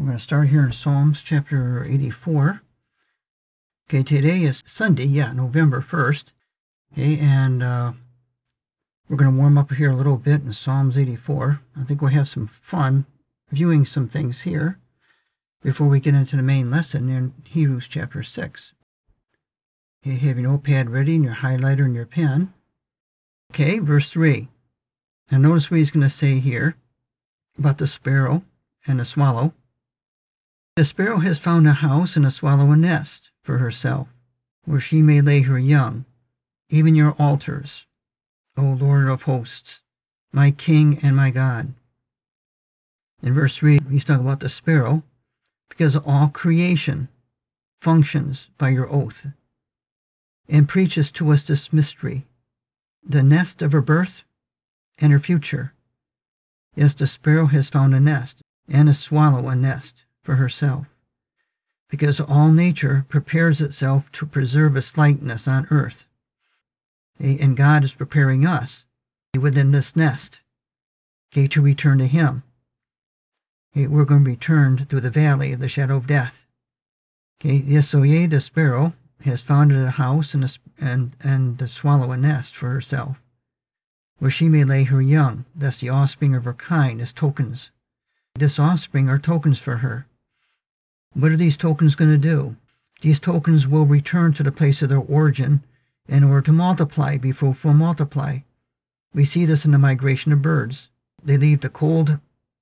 We're going to start here in Psalms chapter 84. Okay, today is Sunday, November 1st. Okay, and we're going to warm up here a little bit in Psalms 84. I think we'll have some fun viewing some things here before we get into the main lesson in Hebrews chapter 6. Okay, have your notepad ready and your highlighter and your pen. Okay, verse 3. Now notice what he's going to say here about the sparrow and the swallow. The sparrow has found a house and the swallow a nest for herself, where she may lay her young, even your altars, O Lord of hosts, my King and my God. In verse 3, he's talking about the sparrow, because all creation functions by your oath, and preaches to us this mystery, the nest of her birth and her future. Yes, the sparrow has found a nest, and the swallow a nest for herself, because all nature prepares itself to preserve its likeness on earth. And God is preparing us within this nest to return to Him. We're going to return through the valley of the shadow of death. Yes, so the sparrow has founded a house and the swallow a nest for herself, where she may lay her young. That's the offspring of her kind, as tokens. This offspring are tokens for her. What are these tokens going to do? These tokens will return to the place of their origin in order to multiply, be fruitful, multiply. We see this in the migration of birds. They leave the cold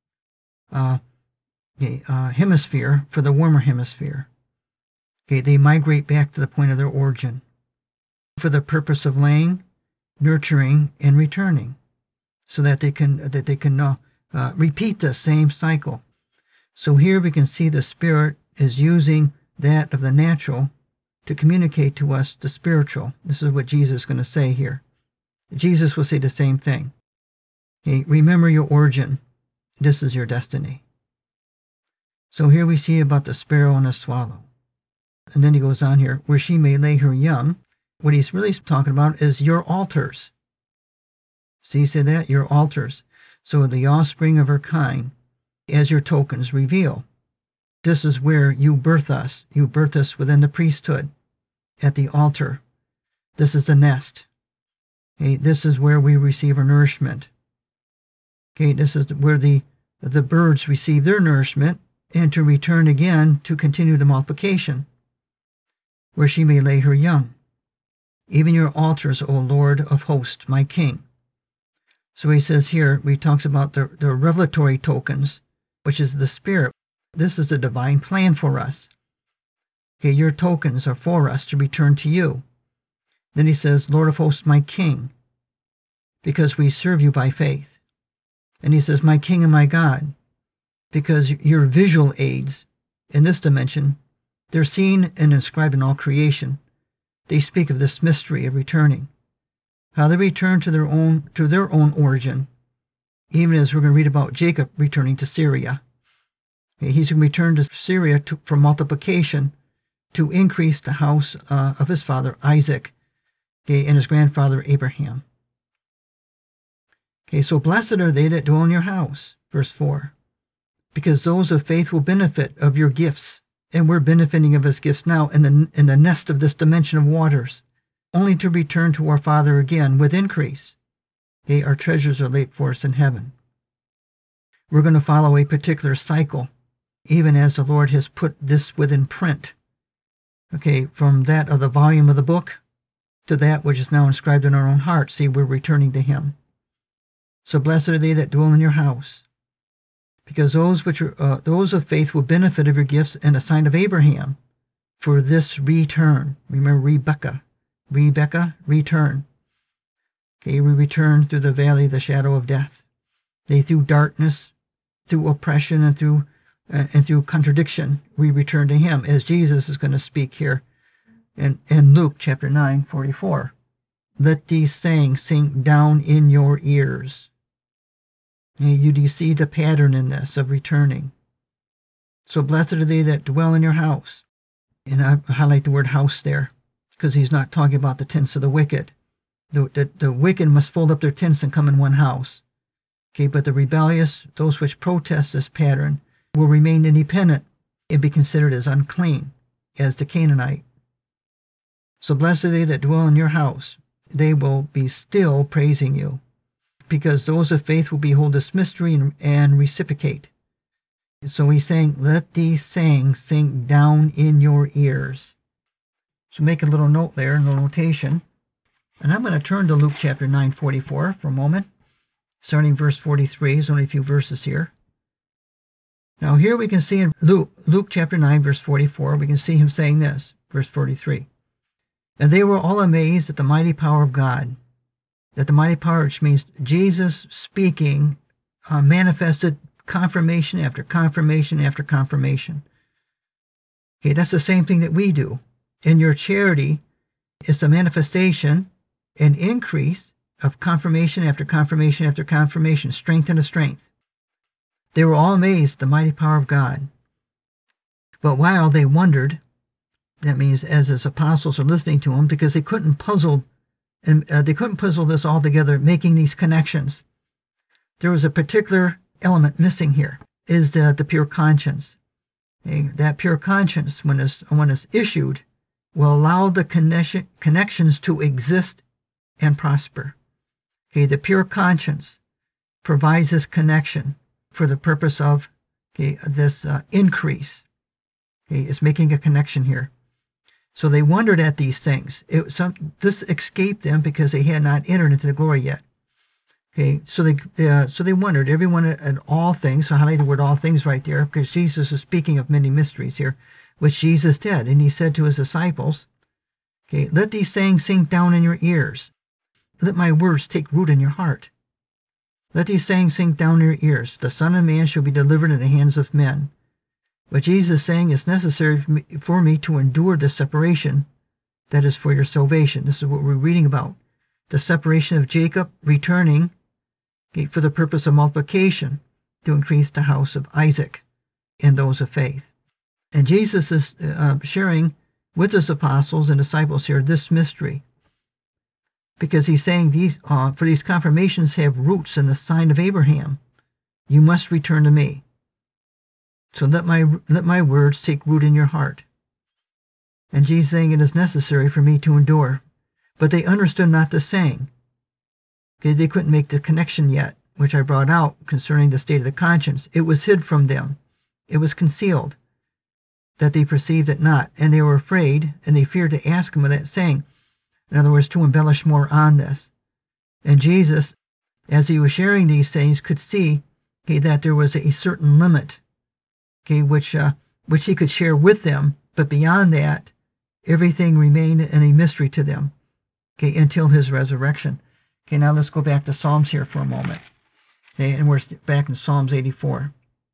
hemisphere for the warmer hemisphere. They migrate back to the point of their origin for the purpose of laying, nurturing, and returning, so that they can repeat the same cycle. So here we can see the Spirit is using that of the natural to communicate to us the spiritual. This is what Jesus is going to say here. Jesus will say the same thing. Remember your origin. This is your destiny. So here we see about the sparrow and the swallow. And then he goes on here, where she may lay her young. What he's really talking about is your altars. See, he said that? Your altars. So the offspring of her kind, as your tokens reveal. This is where you birth us. You birth us within the priesthood, at the altar. This is the nest. This is where we receive our nourishment. This is where the birds receive their nourishment, and to return again to continue the multiplication, where she may lay her young. Even your altars, O Lord of hosts, my King. So he says here, he talks about the revelatory tokens, which is the Spirit. This is the divine plan for us. Your tokens are for us to return to you. Then he says, Lord of hosts, my King, because we serve you by faith. And he says, my King and my God, because your visual aids in this dimension, they're seen and inscribed in all creation. They speak of this mystery of returning, how they return to their own origin, even as we're going to read about Jacob returning to Syria. He's going to return to Syria for multiplication, to increase the house of his father Isaac, and his grandfather Abraham. So blessed are they that dwell in your house, verse 4, because those of faith will benefit of your gifts, and we're benefiting of his gifts now in the nest of this dimension of waters, only to return to our Father again with increase. Our treasures are laid for us in heaven. We're going to follow a particular cycle, even as the Lord has put this within print. From that of the volume of the book to that which is now inscribed in our own hearts. See, we're returning to Him. So blessed are they that dwell in your house, because those of faith will benefit of your gifts, and a sign of Abraham for this return. Remember Rebecca, return. We return through the valley of the shadow of death. Through darkness, through oppression, and through contradiction, we return to Him, as Jesus is going to speak here in Luke chapter 9:44. Let these sayings sink down in your ears. You do see the pattern in this of returning. So blessed are they that dwell in your house. And I highlight the word house there, because he's not talking about the tents of the wicked. The wicked must fold up their tents and come in one house. But the rebellious, those which protest this pattern, will remain independent and be considered as unclean, as the Canaanite. So blessed are they that dwell in your house. They will be still praising you, because those of faith will behold this mystery and reciprocate. So he's saying, let these sayings sink down in your ears. So make a little note there, a little notation. And I'm going to turn to Luke chapter 9:44 for a moment, starting verse 43. There's only a few verses here. Now here we can see in Luke chapter 9, verse 44, we can see him saying this, verse 43. And they were all amazed at the mighty power of God. That the mighty power, which means Jesus speaking, manifested confirmation after confirmation after confirmation. Okay, that's the same thing that we do. In your charity, it's a manifestation, an increase of confirmation after confirmation after confirmation, strength into strength. They were all amazed at the mighty power of God. But while they wondered, that means as his apostles are listening to him, because they couldn't puzzle this all together, making these connections. There was a particular element missing here, is the pure conscience. Okay? That pure conscience, when it's issued, will allow the connections to exist and prosper. Okay? The pure conscience provides this connection for the purpose of this increase. Okay? It's making a connection here. So they wondered at these things. This escaped them because they had not entered into the glory yet. Okay, so they wondered. Everyone at all things. So highlight the word "all things" right there, because Jesus is speaking of many mysteries here, which Jesus did, and he said to his disciples, "Okay, let these sayings sink down in your ears. Let my words take root in your heart. Let these sayings sink down in your ears. The Son of Man shall be delivered in the hands of men." But Jesus is saying it's necessary for me to endure the separation that is for your salvation. This is what we're reading about. The separation of Jacob returning for the purpose of multiplication to increase the house of Isaac and those of faith. And Jesus is sharing with his apostles and disciples here this mystery, because he's saying for these confirmations have roots in the sign of Abraham. You must return to me. So let my words take root in your heart. And Jesus saying it is necessary for me to endure. But they understood not the saying. Okay, they couldn't make the connection yet, which I brought out concerning the state of the conscience. It was hid from them. It was concealed, that they perceived it not. And they were afraid, and they feared to ask him of that saying. In other words, to embellish more on this. And Jesus, as he was sharing these things, could see that there was a certain limit, which he could share with them, but beyond that, everything remained in a mystery to them, until his resurrection. Now let's go back to Psalms here for a moment. And we're back in Psalms 84.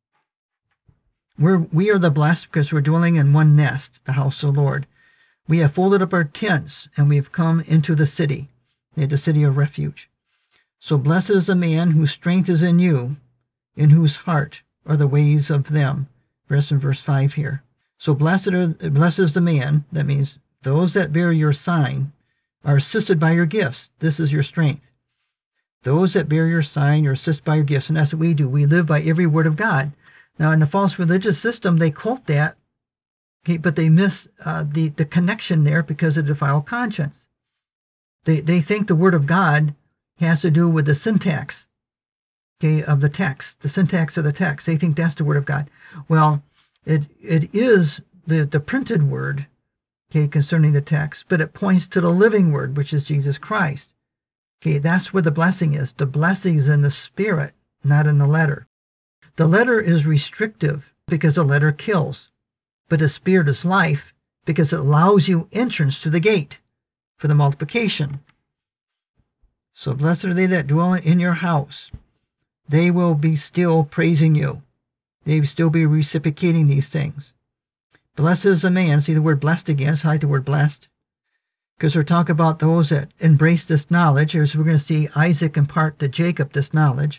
We are the blessed because we're dwelling in one nest, the house of the Lord. We have folded up our tents, and we have come into the city of refuge. So blessed is the man whose strength is in you, in whose heart are the ways of them. Rest in verse 5 here. So blessed is the man, that means those that bear your sign, are assisted by your gifts. This is your strength. Those that bear your sign are assisted by your gifts, and that's what we do. We live by every word of God. Now, in the false religious system, they quote that, but they miss the connection there because of defiled conscience. They think the word of God has to do with the syntax of the text, the syntax of the text. They think that's the word of God. Well, it is the printed word, concerning the text, but it points to the living word, which is Jesus Christ. That's where the blessing is. The blessing is in the spirit, not in the letter. The letter is restrictive because the letter kills, but the spirit is life because it allows you entrance to the gate for the multiplication. So blessed are they that dwell in your house. They will be still praising you. They will still be reciprocating these things. Blessed is the man. See the word blessed again. It's highlight the word blessed, because we're talking about those that embrace this knowledge. As we're going to see Isaac impart to Jacob this knowledge.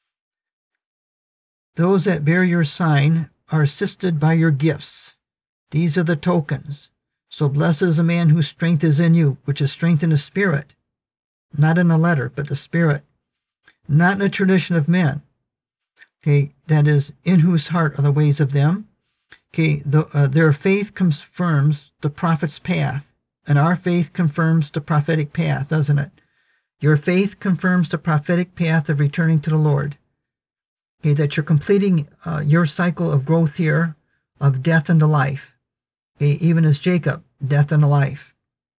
Those that bear your sign are assisted by your gifts. These are the tokens. So blessed is the man whose strength is in you, which is strength in the spirit, not in the letter, but the spirit, not in the tradition of men. Okay, that is, in whose heart are the ways of them. Okay, their faith confirms the prophet's path, and our faith confirms the prophetic path, doesn't it? Your faith confirms the prophetic path of returning to the Lord. Okay, that you're completing your cycle of growth here, of death unto life. Okay, even as Jacob, death unto life.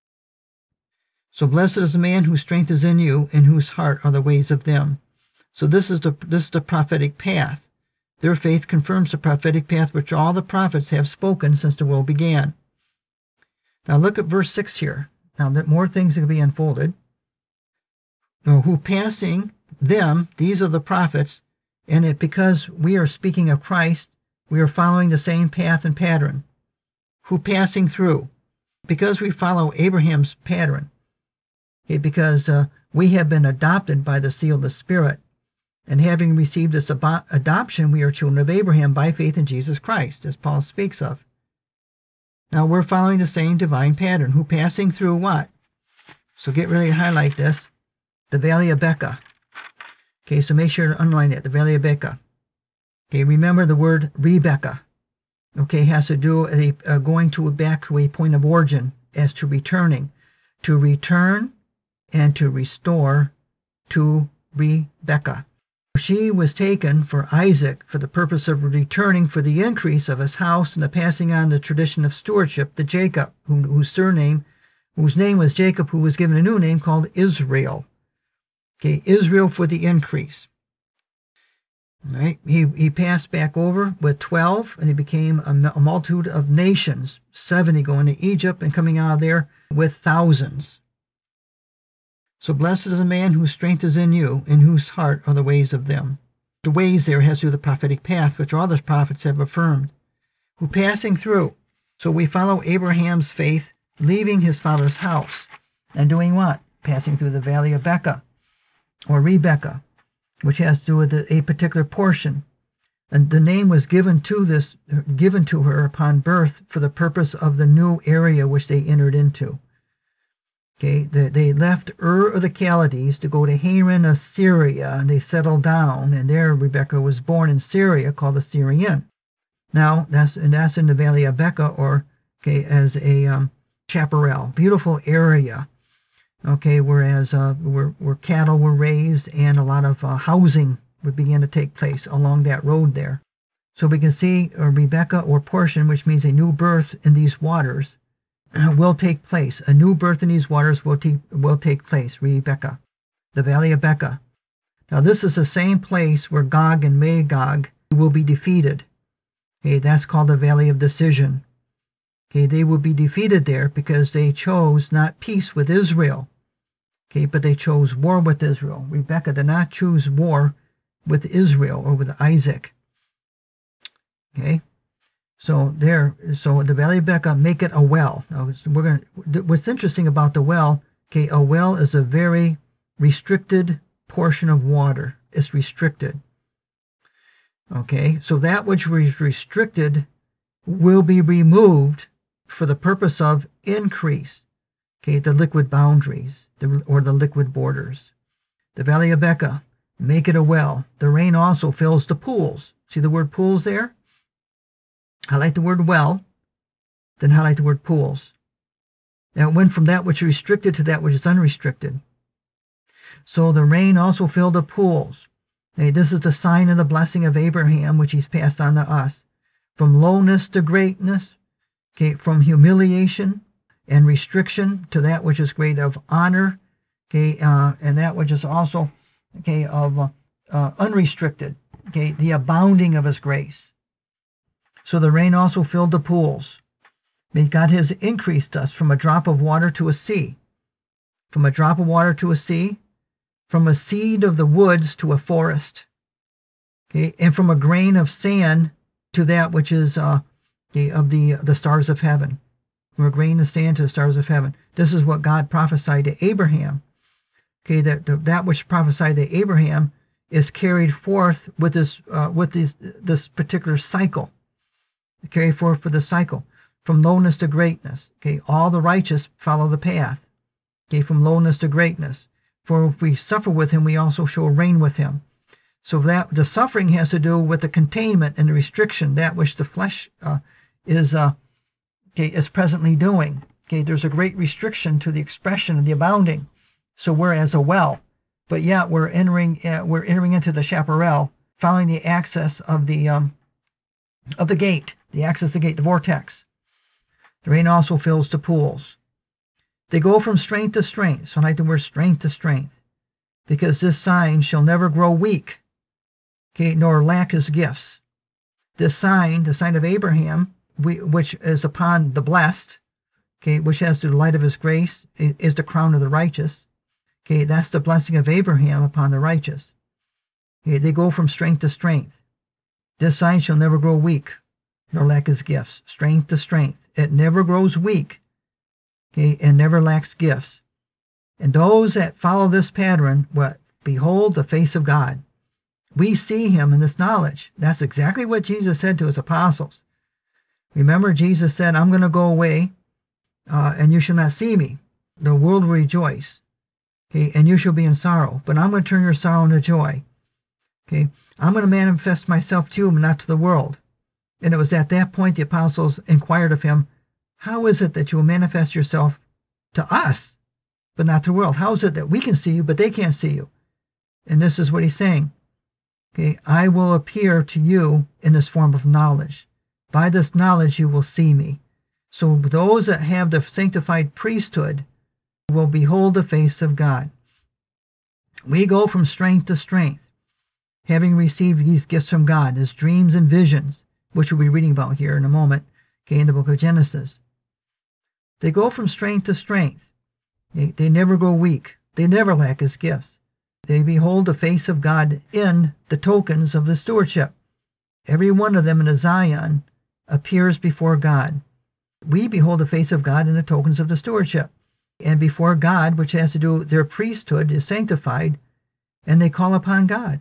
So blessed is the man whose strength is in you, in whose heart are the ways of them. So this is the prophetic path. Their faith confirms the prophetic path which all the prophets have spoken since the world began. Now look at verse 6 here. Now that more things are going to be unfolded. Now, who passing them, these are the prophets, and because we are speaking of Christ, we are following the same path and pattern. Who passing through, because we follow Abraham's pattern, okay, because we have been adopted by the seal of the Spirit, and having received this adoption, we are children of Abraham by faith in Jesus Christ, as Paul speaks of. Now we're following the same divine pattern. Who passing through what? So get ready to highlight this. The Valley of Becca. Okay, so make sure to underline that, the Valley of Becca. Okay, remember the word Rebecca. Okay, has to do with going back to a point of origin as to returning. To return and to restore to Rebecca. She was taken for Isaac for the purpose of returning for the increase of his house and the passing on the tradition of stewardship to Jacob, whose name was Jacob, who was given a new name called Israel. Okay, Israel for the increase. All right, he passed back over with 12, and he became a multitude of nations, 70 going to Egypt and coming out of there with thousands. So blessed is the man whose strength is in you, in whose heart are the ways of them. The ways there has to do with the prophetic path, which all the prophets have affirmed. Who passing through. So we follow Abraham's faith, leaving his father's house. And doing what? Passing through the Valley of Becca, or Rebecca, which has to do with a particular portion. And the name was given to her upon birth for the purpose of the new area which they entered into. Okay, they left Ur of the Chaldees to go to Haran of Syria, and they settled down, and there Rebekah was born in Syria, called the Syrian. Now that's in the Valley of Becca, or as a chaparral, beautiful area. Okay, whereas where cattle were raised and a lot of housing would begin to take place along that road there. So we can see Rebecca, or portion, which means a new birth in these waters, will take place. A new birth in these waters will take place. Rebecca, the Valley of Becca. Now this is the same place where Gog and Magog will be defeated. Okay, that's called the Valley of Decision. Okay, they will be defeated there because they chose not peace with Israel. Okay, but they chose war with Israel. Rebecca did not choose war with Israel or with Isaac. Okay. So the Valley of Becca, make it a well. Now what's interesting about the well, okay, a well is a very restricted portion of water. It's restricted. Okay, so that which was restricted will be removed for the purpose of increase. Okay, the liquid boundaries, or the liquid borders. The Valley of Becca, make it a well. The rain also fills the pools. See the word pools there? Highlight the word well, then highlight the word pools. Now it went from that which is restricted to that which is unrestricted. So the rain also filled the pools. Okay, this is the sign of the blessing of Abraham, which he's passed on to us. From lowness to greatness, okay, from humiliation and restriction to that which is great of honor, okay, and that which is also, okay, of unrestricted, okay, the abounding of his grace. So the rain also filled the pools. God has increased us from a drop of water to a sea. From a drop of water to a sea. From a seed of the woods to a forest. Okay, and from a grain of sand to that which is of the stars of heaven. From a grain of sand to the stars of heaven. This is what God prophesied to Abraham. Okay, that which prophesied to Abraham is carried forth with this particular cycle. Carry forth for the cycle, from lowness to greatness. Okay, all the righteous follow the path. Okay, from lowness to greatness. For if we suffer with him, we also shall reign with him. So that the suffering has to do with the containment and the restriction, that which the flesh is presently doing. Okay, there's a great restriction to the expression of the abounding. So we're as a well, but yet we're entering into the chaparral, following the access of the gate, the vortex. The rain also fills the pools. They go from strength to strength. So I like the word strength to strength, because this sign shall never grow weak, okay, nor lack his gifts. This sign, the sign of Abraham, which is upon the blessed, okay, which has the light of his grace, is the crown of the righteous. Okay, that's the blessing of Abraham upon the righteous. Okay, they go from strength to strength. This sign shall never grow weak, nor lack his gifts. Strength to strength. It never grows weak, okay, and never lacks gifts. And those that follow this pattern, behold the face of God. We see him in this knowledge. That's exactly what Jesus said to his apostles. Remember, Jesus said, I'm going to go away, and you shall not see me. The world will rejoice, okay, and you shall be in sorrow. But I'm going to turn your sorrow into joy. Okay, I'm going to manifest myself to you, but not to the world. And it was at that point the apostles inquired of him, how is it that you will manifest yourself to us, but not to the world? How is it that we can see you, but they can't see you? And this is what he's saying. Okay, I will appear to you in this form of knowledge. By this knowledge you will see me. So those that have the sanctified priesthood will behold the face of God. We go from strength to strength, having received these gifts from God as dreams and visions, which we'll be reading about here in a moment, okay, in the book of Genesis. They go from strength to strength. They never go weak. They never lack his gifts. They behold the face of God in the tokens of the stewardship. Every one of them in a Zion appears before God. We behold the face of God in the tokens of the stewardship. And before God, which has to do with their priesthood, is sanctified, and they call upon God.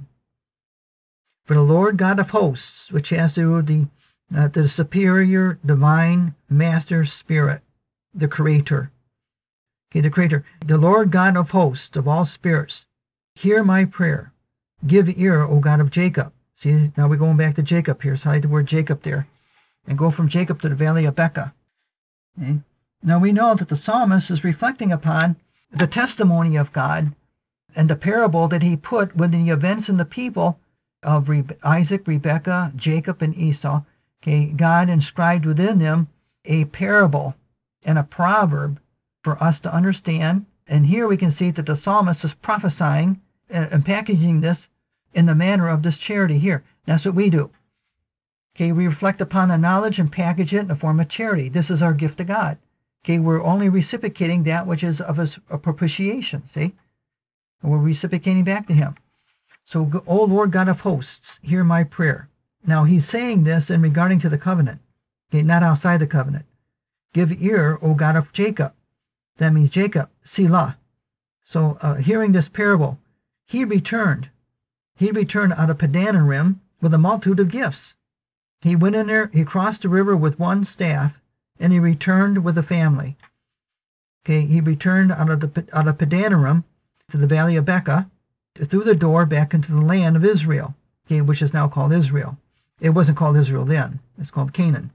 For the Lord God of hosts, which has to do with the superior divine master spirit, the creator. Okay, the creator. The Lord God of hosts, of all spirits, hear my prayer. Give ear, O God of Jacob. See, now we're going back to Jacob here. So hide the word Jacob there. And go from Jacob to the valley of Becca. Okay? Now we know that the psalmist is reflecting upon the testimony of God and the parable that he put within the events and the people of Isaac, Rebekah, Jacob, and Esau. Okay, God inscribed within them a parable and a proverb for us to understand. And here we can see that the psalmist is prophesying and packaging this in the manner of this charity here. That's what we do. Okay, we reflect upon the knowledge and package it in the form of charity. This is our gift to God. Okay, we're only reciprocating that which is of his propitiation, see? And we're reciprocating back to him. So, O Lord God of hosts, hear my prayer. Now, he's saying this in regarding to the covenant, okay, not outside the covenant. Give ear, O God of Jacob. That means Jacob, Selah. So, hearing this parable, he returned. He returned out of Padanarim with a multitude of gifts. He went in there, he crossed the river with one staff, and he returned with a family. Okay, he returned out of Padanarim to the valley of Becca, through the door back into the land of Israel, okay, which is now called Israel. It wasn't called Israel then. It's called Canaan.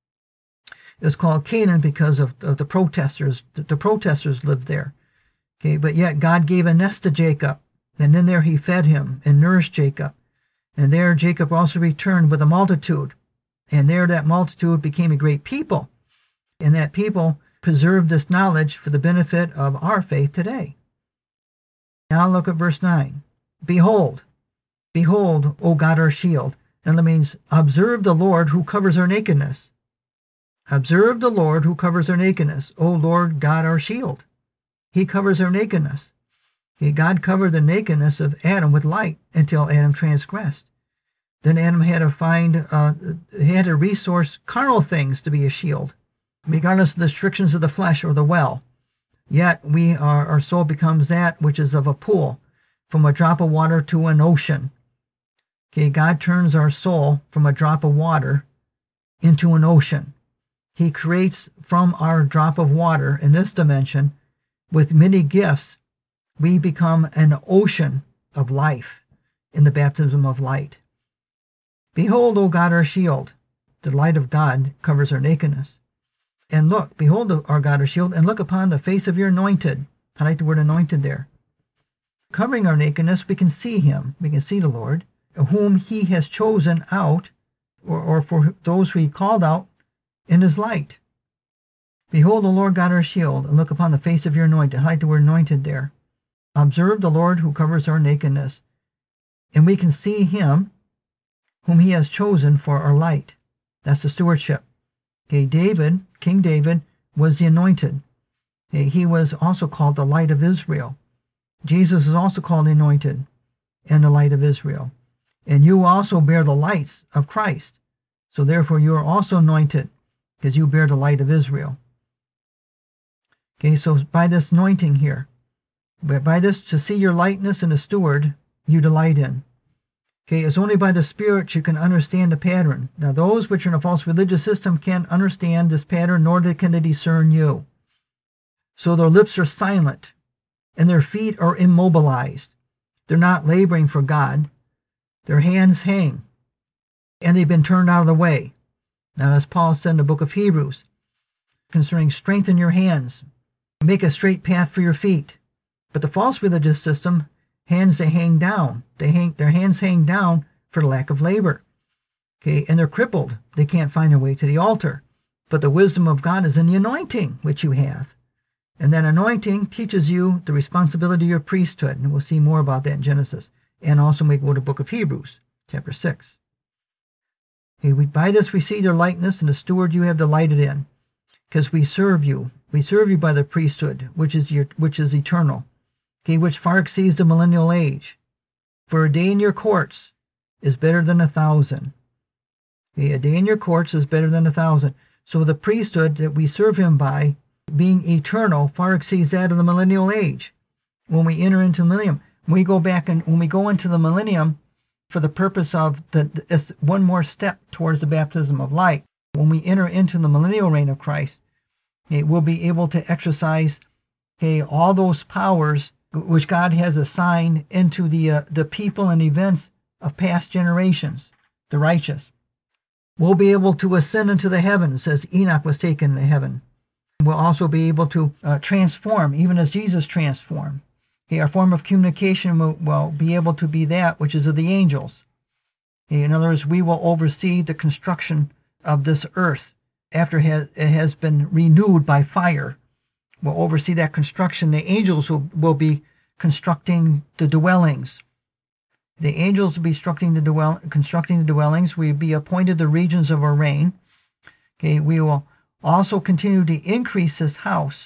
It was called Canaan because of the protesters. The protesters lived there. Okay, but yet God gave a nest to Jacob, and in there he fed him and nourished Jacob. And there Jacob also returned with a multitude. And there that multitude became a great people. And that people preserved this knowledge for the benefit of our faith today. Now look at verse 9. Behold, O God our shield. And that means, observe the Lord who covers our nakedness. Observe the Lord who covers our nakedness. O Lord God our shield. He covers our nakedness. God covered the nakedness of Adam with light until Adam transgressed. Then Adam had to resource carnal things to be a shield, regardless of the restrictions of the flesh or the well. Yet our soul becomes that which is of a pool, from a drop of water to an ocean. Okay, God turns our soul from a drop of water into an ocean. He creates from our drop of water in this dimension, with many gifts, we become an ocean of life. in the baptism of light. Behold, O God, our shield. The light of God covers our nakedness. And look, behold, our God, our shield, and look upon the face of your anointed. I like the word anointed there. Covering our nakedness, we can see him. We can see the Lord, whom he has chosen out, or for those who he called out in his light. Behold, the Lord God, our shield, and look upon the face of your anointed. I like the word anointed there. Observe the Lord who covers our nakedness. And we can see him, whom he has chosen for our light. That's the stewardship. Okay, King David, was the anointed. Okay, he was also called the light of Israel. Jesus is also called the anointed and the light of Israel. And you also bear the lights of Christ. So therefore you are also anointed, because you bear the light of Israel. Okay, so by this anointing here, by this to see your lightness in a steward, you delight in. Okay, it's only by the Spirit you can understand the pattern. Now those which are in a false religious system can't understand this pattern, nor can they discern you. So their lips are silent, and their feet are immobilized. They're not laboring for God. Their hands hang, and they've been turned out of the way. Now, as Paul said in the book of Hebrews, concerning strengthen your hands, make a straight path for your feet. But the false religious system, hands they hang down. Their hands hang down for the lack of labor. Okay, and they're crippled. They can't find their way to the altar. But the wisdom of God is in the anointing which you have. And that anointing teaches you the responsibility of your priesthood. And we'll see more about that in Genesis. And also we go to the book of Hebrews, chapter 6. Okay, by this we see your likeness, and the steward you have delighted in. Because we serve you. We serve you by the priesthood, which is eternal. Okay, which far exceeds the millennial age. For a day in your courts is better than 1,000. Okay, a day in your courts is better than 1,000. So the priesthood that we serve him by, being eternal, far exceeds that of the millennial age. When we enter into the millennium, when we go into the millennium for the purpose of one more step towards the baptism of light, when we enter into the millennial reign of Christ, we'll be able to exercise all those powers which God has assigned into the people and events of past generations, the righteous. We'll be able to ascend into the heavens as Enoch was taken into heaven. We'll also be able to transform, even as Jesus transformed. Our form of communication will be able to be that which is of the angels. In other words, we will oversee the construction of this earth after it has been renewed by fire. We'll oversee that construction. The angels will be constructing the dwellings. The angels will be constructing the dwellings. We'll be appointed the regions of our reign. Okay, we will also continue to increase this house.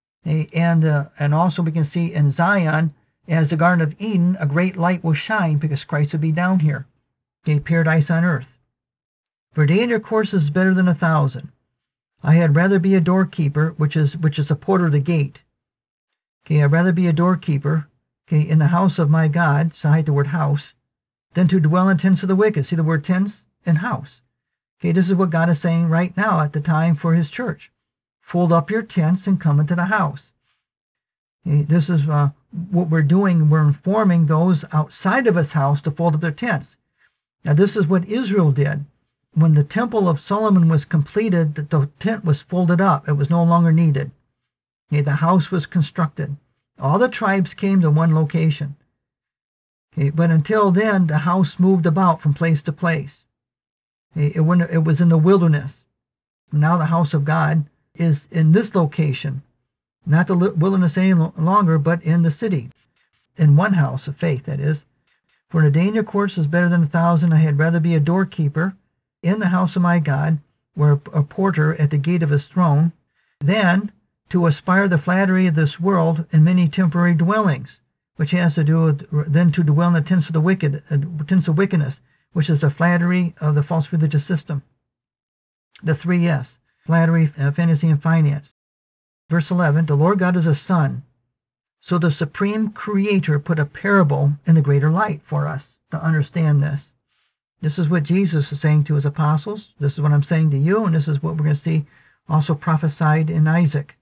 And also we can see in Zion, as the Garden of Eden, a great light will shine because Christ will be down here. Okay, paradise on earth. For a day in your course is better than 1,000. I had rather be a doorkeeper, which is a porter of the gate. Okay, I'd rather be a doorkeeper, in the house of my God, so I hide the word house, than to dwell in tents of the wicked. See the word tents and house. Okay, this is what God is saying right now at the time for his church. Fold up your tents and come into the house. Okay, this is what we're doing. We're informing those outside of his house to fold up their tents. Now this is what Israel did. When the temple of Solomon was completed, the tent was folded up. It was no longer needed. Okay, the house was constructed. All the tribes came to one location. Okay, but until then, the house moved about from place to place. Okay, it was in the wilderness. Now the house of God is in this location, not the wilderness any longer, but in the city, in one house of faith, that is. For a day in your courts is better than 1,000. I had rather be a doorkeeper in the house of my God, or a porter at the gate of his throne, than to aspire the flattery of this world in many temporary dwellings, which has to do with then to dwell in the tents of the wicked, tents of wickedness, which is the flattery of the false religious system. The 3 F's. Flattery, fantasy, and finance. Verse 11, the Lord God is a sun. So the supreme creator put a parable in the greater light for us to understand this. This is what Jesus is saying to his apostles. This is what I'm saying to you, and this is what we're going to see also prophesied in Isaac.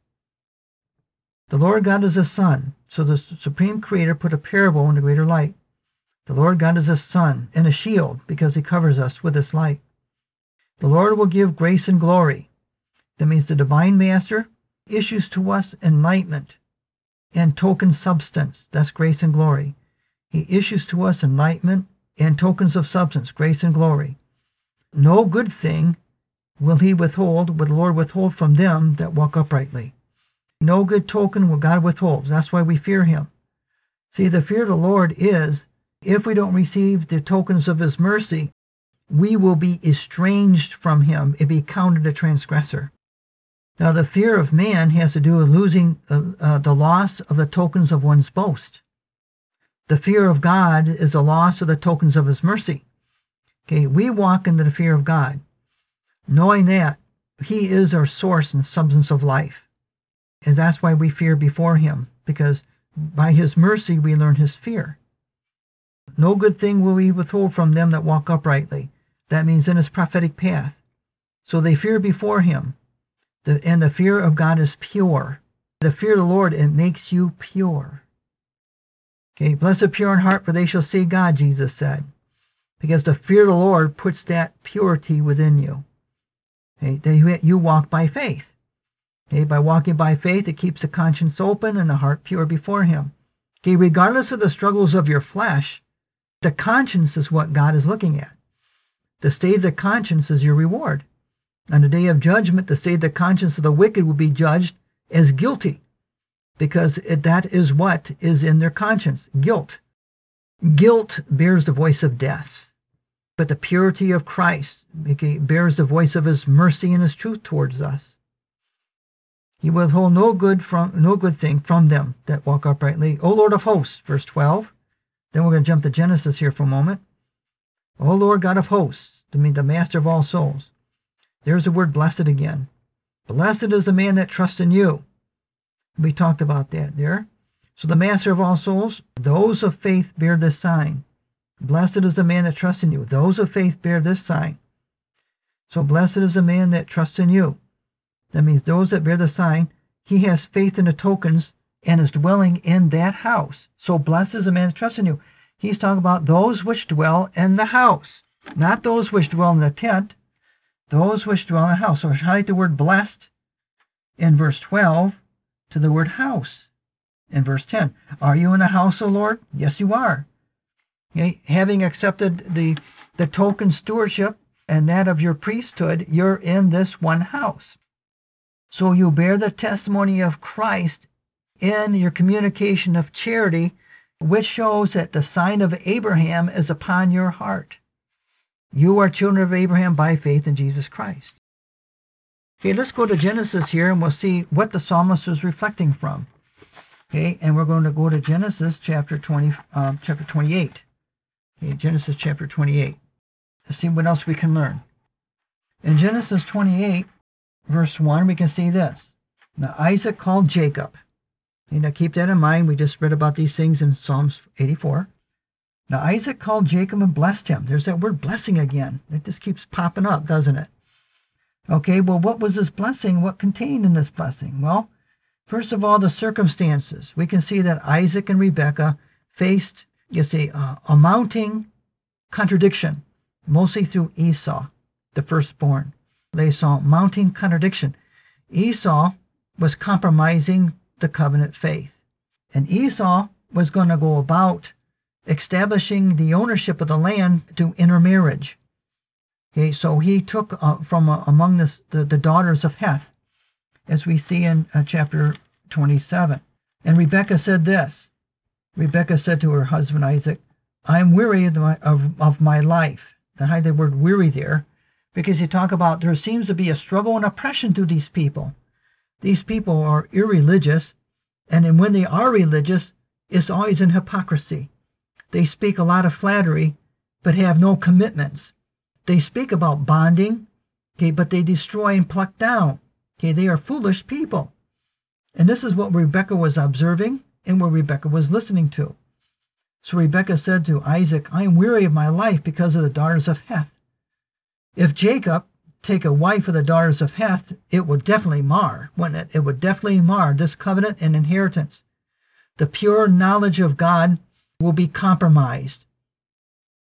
The Lord God is a sun. So the supreme creator put a parable in the greater light. The Lord God is a sun and a shield because he covers us with his light. The Lord will give grace and glory. That means the divine master issues to us enlightenment and token substance. That's grace and glory. He issues to us enlightenment and tokens of substance, grace and glory. No good thing will the Lord withhold from them that walk uprightly. No good token will God withhold. That's why we fear him. See, the fear of the Lord is, if we don't receive the tokens of his mercy, we will be estranged from him if he counted a transgressor. Now, the fear of man has to do with losing the loss of the tokens of one's boast. The fear of God is the loss of the tokens of his mercy. Okay, we walk into the fear of God, knowing that he is our source and substance of life. And that's why we fear before him, because by his mercy we learn his fear. No good thing will he withhold from them that walk uprightly. That means in his prophetic path. So they fear before him. And the fear of God is pure. The fear of the Lord, it makes you pure. Okay, blessed pure in heart, for they shall see God, Jesus said. Because the fear of the Lord puts that purity within you. Okay, you walk by faith. Okay, by walking by faith, it keeps the conscience open and the heart pure before him. Okay, regardless of the struggles of your flesh, the conscience is what God is looking at. The state of the conscience is your reward. On the day of judgment, the state of the conscience of the wicked will be judged as guilty, because that is what is in their conscience, guilt. Guilt bears the voice of death, but the purity of Christ bears the voice of his mercy and his truth towards us. He will withhold no good thing from them that walk uprightly. O Lord of hosts, verse 12. Then we're going to jump to Genesis here for a moment. O Lord God of hosts, to mean the master of all souls. There's the word blessed again. Blessed is the man that trusts in you. We talked about that there. So the master of all souls, those of faith bear this sign. Blessed is the man that trusts in you. Those of faith bear this sign. So blessed is the man that trusts in you. That means those that bear the sign, he has faith in the tokens and is dwelling in that house. So blessed is the man that trusts in you. He's talking about those which dwell in the house, not those which dwell in the tent, those which dwell in the house. So highlight the word blessed in verse 12 to the word house in verse 10. Are you in the house, O Lord? Yes, you are. Okay? Having accepted the token stewardship and that of your priesthood, you're in this one house. So you bear the testimony of Christ in your communication of charity, which shows that the sign of Abraham is upon your heart. You are children of Abraham by faith in Jesus Christ. Okay, let's go to Genesis here, and we'll see what the psalmist was reflecting from. Okay, and we're going to go to Genesis chapter 28. Okay, Genesis chapter 28. Let's see what else we can learn. In Genesis 28, verse 1, we can see this. Now Isaac called Jacob. Okay, now keep that in mind. We just read about these things in Psalms 84. Now Isaac called Jacob and blessed him. There's that word blessing again. It just keeps popping up, doesn't it? Okay, well, what was this blessing? What contained in this blessing? Well, first of all, the circumstances. We can see that Isaac and Rebekah faced, a mounting contradiction, mostly through Esau, the firstborn. They saw mounting contradiction. Esau was compromising the covenant faith, and Esau was going to go about establishing the ownership of the land through intermarriage. Okay, so he took from among the daughters of Heth, as we see in chapter 27. And Rebekah said this. Rebekah said to her husband Isaac, I am weary of my life. I hide the word weary there, because you talk about there seems to be a struggle and oppression to these people. These people are irreligious, and when they are religious, it's always in hypocrisy. They speak a lot of flattery, but have no commitments. They speak about bonding, okay, but they destroy and pluck down. Okay, they are foolish people. And this is what Rebekah was observing and what Rebekah was listening to. So Rebekah said to Isaac, I am weary of my life because of the daughters of Heth. If Jacob take a wife of the daughters of Heth, it would definitely mar, wouldn't it? It would definitely mar this covenant and inheritance. The pure knowledge of God will be compromised.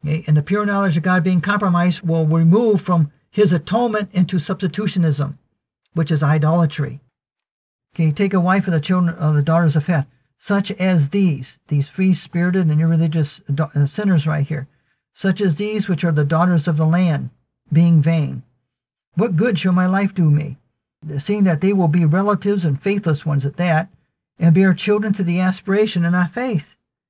Okay? And the pure knowledge of God being compromised will remove from his atonement into substitutionism, which is idolatry. Okay, take a wife of the children of the daughters of Heth, such as these free-spirited and irreligious sinners right here, such as these which are the daughters of the land, being vain. What good shall my life do me? Seeing that they will be relatives and faithless ones at that, and bear children to the aspiration and not faith.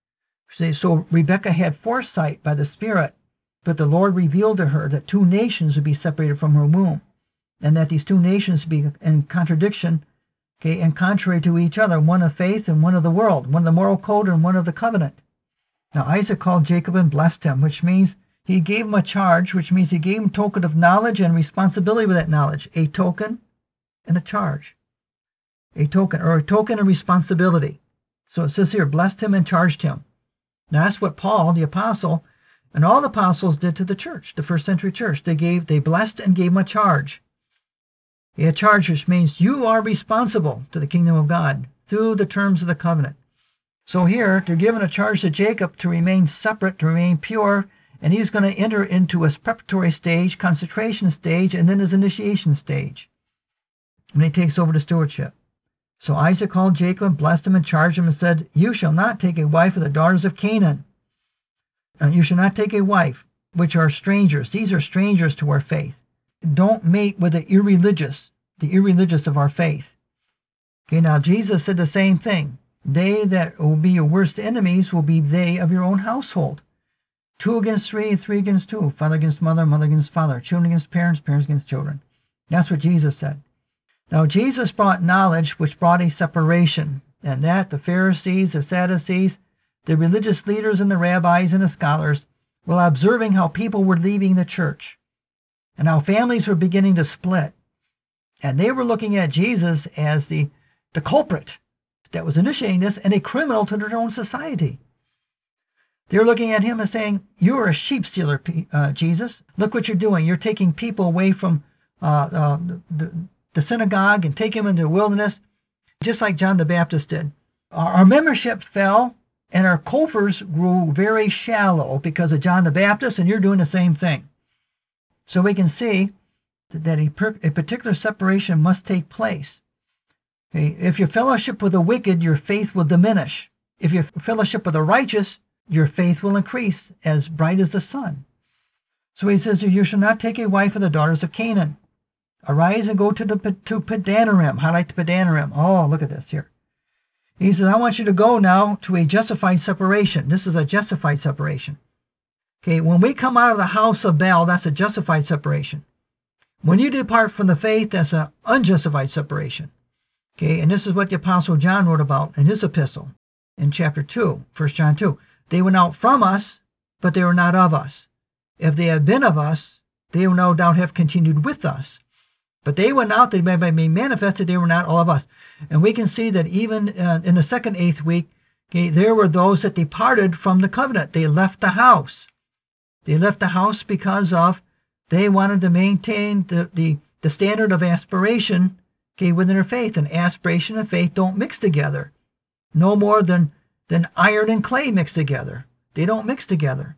So Rebekah had foresight by the Spirit, but the Lord revealed to her that 2 nations would be separated from her womb, and that these 2 nations would be in contradiction, okay, and contrary to each other, one of faith and one of the world, one of the moral code and one of the covenant. Now Isaac called Jacob and blessed him, which means he gave him a charge, which means he gave him token of knowledge and responsibility with that knowledge, a token and a charge. A token, or a token of responsibility. So it says here, blessed him and charged him. Now that's what Paul, the apostle, and all the apostles did to the church, the first century church. They blessed and gave him a charge. A charge, which means you are responsible to the kingdom of God through the terms of the covenant. So here, they're giving a charge to Jacob to remain separate, to remain pure, and he's going to enter into his preparatory stage, consecration stage, and then his initiation stage, when he takes over the stewardship. So Isaac called Jacob, blessed him, and charged him, and said, you shall not take a wife of the daughters of Canaan. And you shall not take a wife, which are strangers. These are strangers to our faith. Don't mate with the irreligious of our faith. Okay, now Jesus said the same thing. They that will be your worst enemies will be they of your own household. 2 against 3, 3 against 2. Father against mother, mother against father. Children against parents, parents against children. That's what Jesus said. Now Jesus brought knowledge which brought a separation, and that the Pharisees, the Sadducees, the religious leaders and the rabbis and the scholars were observing how people were leaving the church and how families were beginning to split. And they were looking at Jesus as the culprit that was initiating this and a criminal to their own society. They were looking at him and saying, you're a sheep stealer, Jesus. Look what you're doing. You're taking people away from the synagogue and take them into the wilderness, just like John the Baptist did. Our membership fell, and our coffers grew very shallow because of John the Baptist, and you're doing the same thing. So we can see that a particular separation must take place. Okay? If you fellowship with the wicked, your faith will diminish. If you fellowship with the righteous, your faith will increase as bright as the sun. So he says, you shall not take a wife of the daughters of Canaan. Arise and go to Padanaram. Highlight the Padanaram. Oh, look at this here. He says, I want you to go now to a justified separation. This is a justified separation. Okay, when we come out of the house of Baal, that's a justified separation. When you depart from the faith, that's an unjustified separation. Okay, and this is what the Apostle John wrote about in his epistle in chapter 2, 1 John 2. They went out from us, but they were not of us. If they had been of us, they would no doubt have continued with us. But they went out, they may be manifested, they were not all of us. And we can see that even in the second 8th week, okay, there were those that departed from the covenant. They left the house. They left the house because of they wanted to maintain the standard of aspiration, okay, within their faith. And aspiration and faith don't mix together. No more than iron and clay mix together. They don't mix together.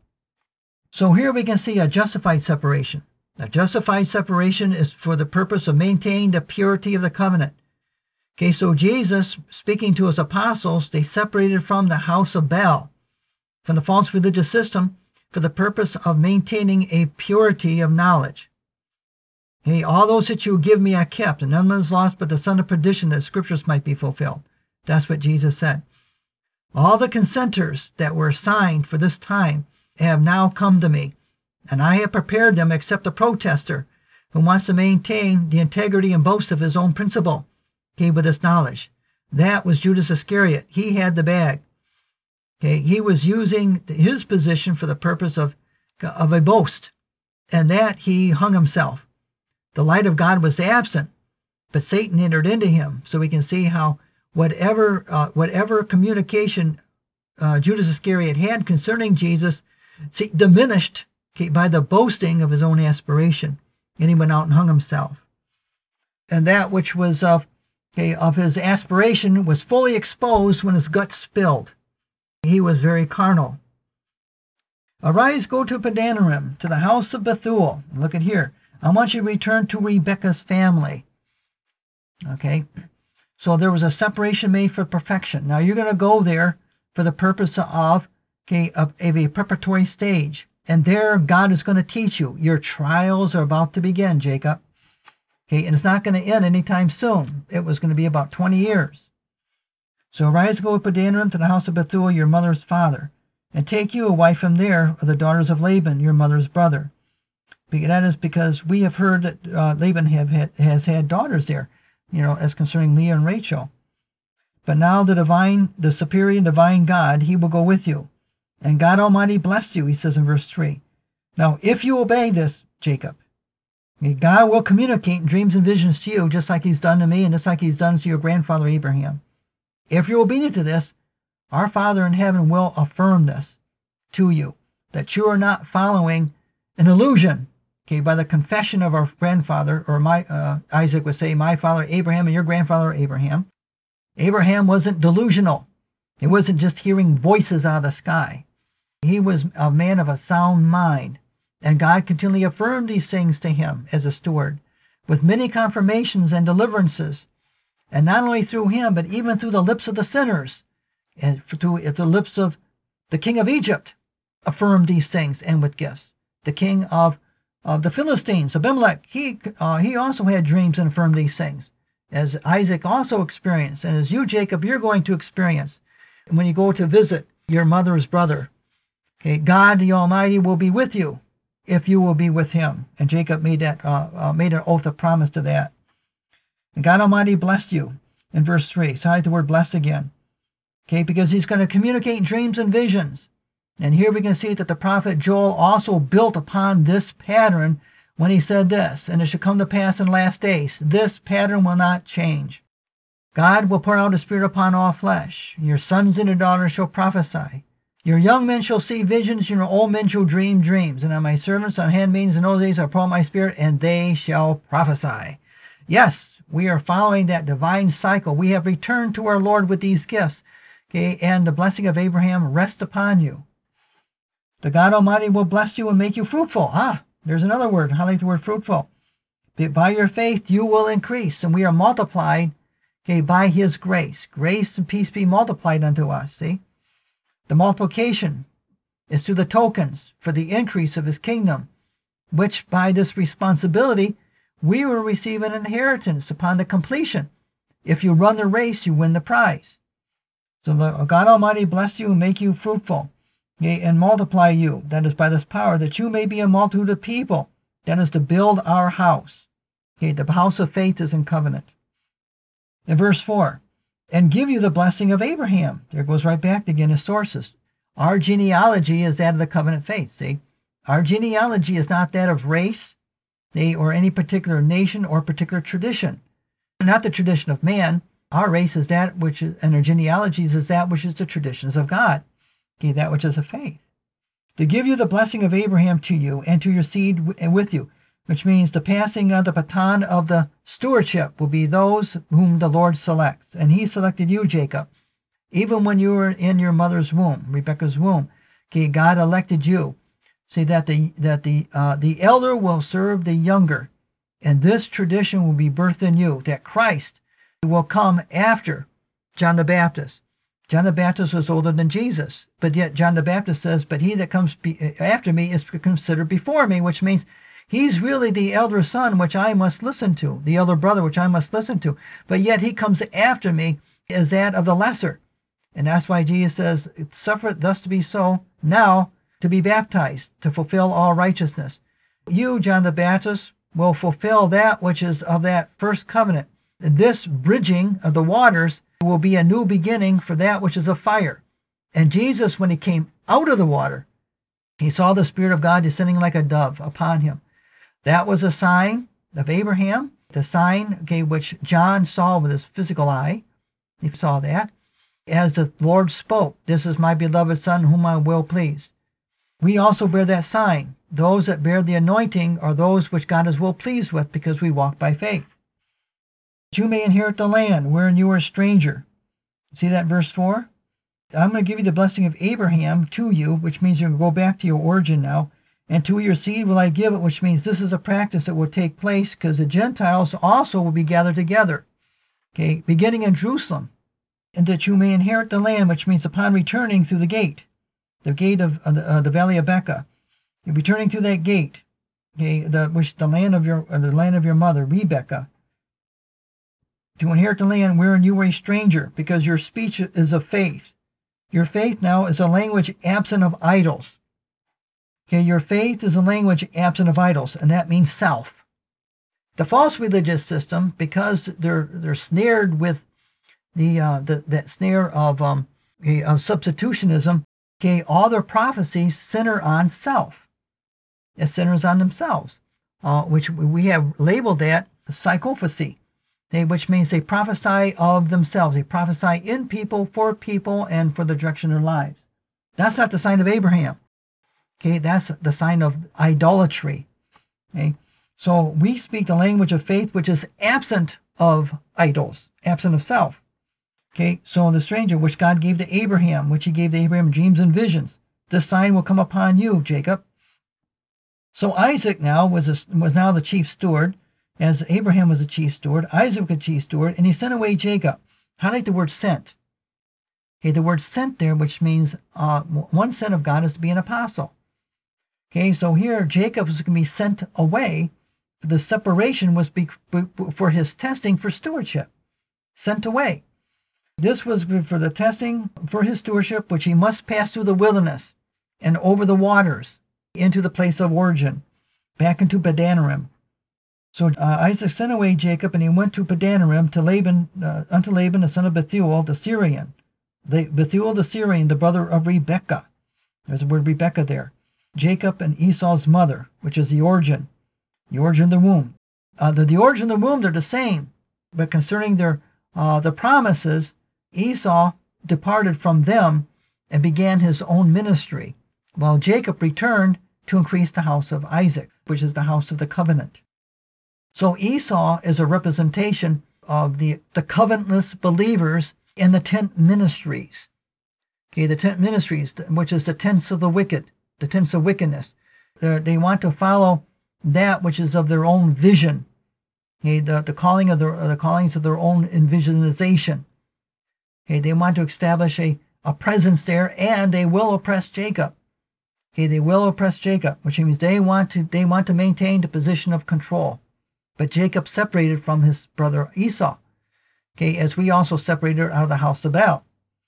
So here we can see a justified separation. A justified separation is for the purpose of maintaining the purity of the covenant. Okay, so Jesus, speaking to his apostles, they separated from the house of Baal, from the false religious system, for the purpose of maintaining a purity of knowledge. Hey, all those that you give me I kept, and none was lost but the son of perdition, that scriptures might be fulfilled. That's what Jesus said. All the consenters that were assigned for this time have now come to me, and I have prepared them except the protester who wants to maintain the integrity and boast of his own principle, okay, with this knowledge. That was Judas Iscariot. He had the bag. Okay, he was using his position for the purpose of a boast, and that he hung himself. The light of God was absent, but Satan entered into him. So we can see how whatever communication Judas Iscariot had concerning Jesus diminished, okay, by the boasting of his own aspiration, and he went out and hung himself. And that which was of his aspiration was fully exposed when his guts spilled. He was very carnal. Arise, go to Padanaram, to the house of Bethuel. Look at here. I want you to return to Rebekah's family. Okay? So there was a separation made for perfection. Now you're going to go there for the purpose of a preparatory stage. And there God is going to teach you. Your trials are about to begin, Jacob. Okay, and it's not going to end anytime soon. It was going to be about 20 years. So arise, go to Padanaram, to the house of Bethuel, your mother's father, and take you a wife from there of the daughters of Laban, your mother's brother. That is because we have heard that Laban has had daughters there, as concerning Leah and Rachel. But now the superior divine God, he will go with you. And God Almighty bless you, he says in verse 3. Now, if you obey this, Jacob, God will communicate in dreams and visions to you, just like he's done to me and just like he's done to your grandfather Abraham. If you're obedient to this, our Father in heaven will affirm this to you, that you are not following an illusion, by the confession of our grandfather, or Isaac would say, my father Abraham and your grandfather Abraham. Abraham wasn't delusional. He wasn't just hearing voices out of the sky. He was a man of a sound mind, and God continually affirmed these things to him as a steward, with many confirmations and deliverances, and not only through him, but even through the lips of the sinners, and through the lips of the king of Egypt, affirmed these things, and with gifts. The king of the Philistines, Abimelech, he also had dreams and affirmed these things, as Isaac also experienced, and as you, Jacob, you're going to experience when you go to visit your mother's brother. God the Almighty will be with you if you will be with him. And Jacob made an oath of promise to that. And God Almighty blessed you in verse 3. So I like the word bless again. Because he's going to communicate in dreams and visions. And here we can see that the prophet Joel also built upon this pattern when he said this, and it shall come to pass in last days, this pattern will not change. God will pour out his Spirit upon all flesh. Your sons and your daughters shall prophesy. Your young men shall see visions, your old men shall dream dreams. And on my servants, on handmaidens in those days, I'll pour out my Spirit, and they shall prophesy. Yes, we are following that divine cycle. We have returned to our Lord with these gifts. And the blessing of Abraham rests upon you. The God Almighty will bless you and make you fruitful. There's another word. Highlight the word fruitful. By your faith you will increase, and we are multiplied by his grace. Grace and peace be multiplied unto us. See? The multiplication is through the tokens for the increase of his kingdom, which by this responsibility we will receive an inheritance upon the completion. If you run the race, you win the prize. So God Almighty bless you and make you fruitful, and multiply you, that is by this power, that you may be a multitude of people, that is to build our house. The house of faith is in covenant. In verse 4, and give you the blessing of Abraham. There goes right back again his sources. Our genealogy is that of the covenant faith, see? Our genealogy is not that of race, or any particular nation or particular tradition. Not the tradition of man. Our race is that which is, and our genealogies is that which is the traditions of God, that which is of faith. To give you the blessing of Abraham to you and to your seed with you, which means the passing of the baton of the stewardship will be those whom the Lord selects. And he selected you, Jacob, even when you were in your mother's womb, Rebekah's womb. God elected you. See that the elder will serve the younger, and this tradition will be birthed in you, that Christ will come after John the Baptist. John the Baptist was older than Jesus, but yet John the Baptist says, but he that comes after me is considered before me, which means he's really the elder son, which I must listen to, the elder brother, which I must listen to. But yet he comes after me as that of the lesser. And that's why Jesus says, it suffereth thus to be so, now to be baptized, to fulfill all righteousness. You, John the Baptist, will fulfill that which is of that first covenant. This bridging of the waters will be a new beginning for that which is of fire. And Jesus, when he came out of the water, he saw the Spirit of God descending like a dove upon him. That was a sign of Abraham, the sign which John saw with his physical eye. He saw that. As the Lord spoke, this is my beloved Son, whom I will please. We also bear that sign. Those that bear the anointing are those which God is well pleased with, because we walk by faith. You may inherit the land wherein you are a stranger. See that verse 4? I'm going to give you the blessing of Abraham to you, which means you're going to go back to your origin now. And to your seed will I give it, which means this is a practice that will take place because the Gentiles also will be gathered together, okay, beginning in Jerusalem, and that you may inherit the land, which means upon returning through the gate of the valley of Becca. You're returning through that gate, okay, the land of your mother, Rebekah, to inherit the land wherein you were a stranger, because your speech is of faith. Your faith now is a language absent of idols. Okay, your faith is a language absent of idols, and that means self. The false religious system, because they're snared with that snare of substitutionism, okay, all their prophecies center on self. It centers on themselves, which we have labeled that psychophacy, okay, which means they prophesy of themselves. They prophesy in people, and for the direction of their lives. That's not the sign of Abraham. Okay, that's the sign of idolatry. Okay, so we speak the language of faith, which is absent of idols, absent of self. Okay, so the stranger, which God gave to Abraham, which he gave to Abraham dreams and visions, this sign will come upon you, Jacob. So Isaac now was now the chief steward, as Abraham was the chief steward. Isaac was the chief steward, and he sent away Jacob. Highlight the word sent. Okay, the word sent there, which means one sent of God is to be an apostle. Okay, so here Jacob is going to be sent away. The separation was for his testing for stewardship. Sent away. This was for the testing for his stewardship, which he must pass through the wilderness and over the waters into the place of origin, back into Padanaram. So Isaac sent away Jacob, and he went to Padanaram to Laban, unto Laban the son of Bethuel the Syrian. Bethuel the Syrian, the brother of Rebekah. There's the word Rebekah there. Jacob and Esau's mother, which is the origin of the womb. The origin of the womb, they're the same, but concerning the promises, Esau departed from them and began his own ministry, while Jacob returned to increase the house of Isaac, which is the house of the covenant. So Esau is a representation of the covenantless believers in the tent ministries. Okay, the tent ministries, which is the tents of the wicked, the tents of wickedness. They want to follow that which is of their own vision. Okay, the callings of their own envisionization. Okay, they want to establish a presence there, and they will oppress Jacob. Okay, they will oppress Jacob, which means they want to maintain the position of control. But Jacob separated from his brother Esau. Okay, as we also separated out of the house of Baal.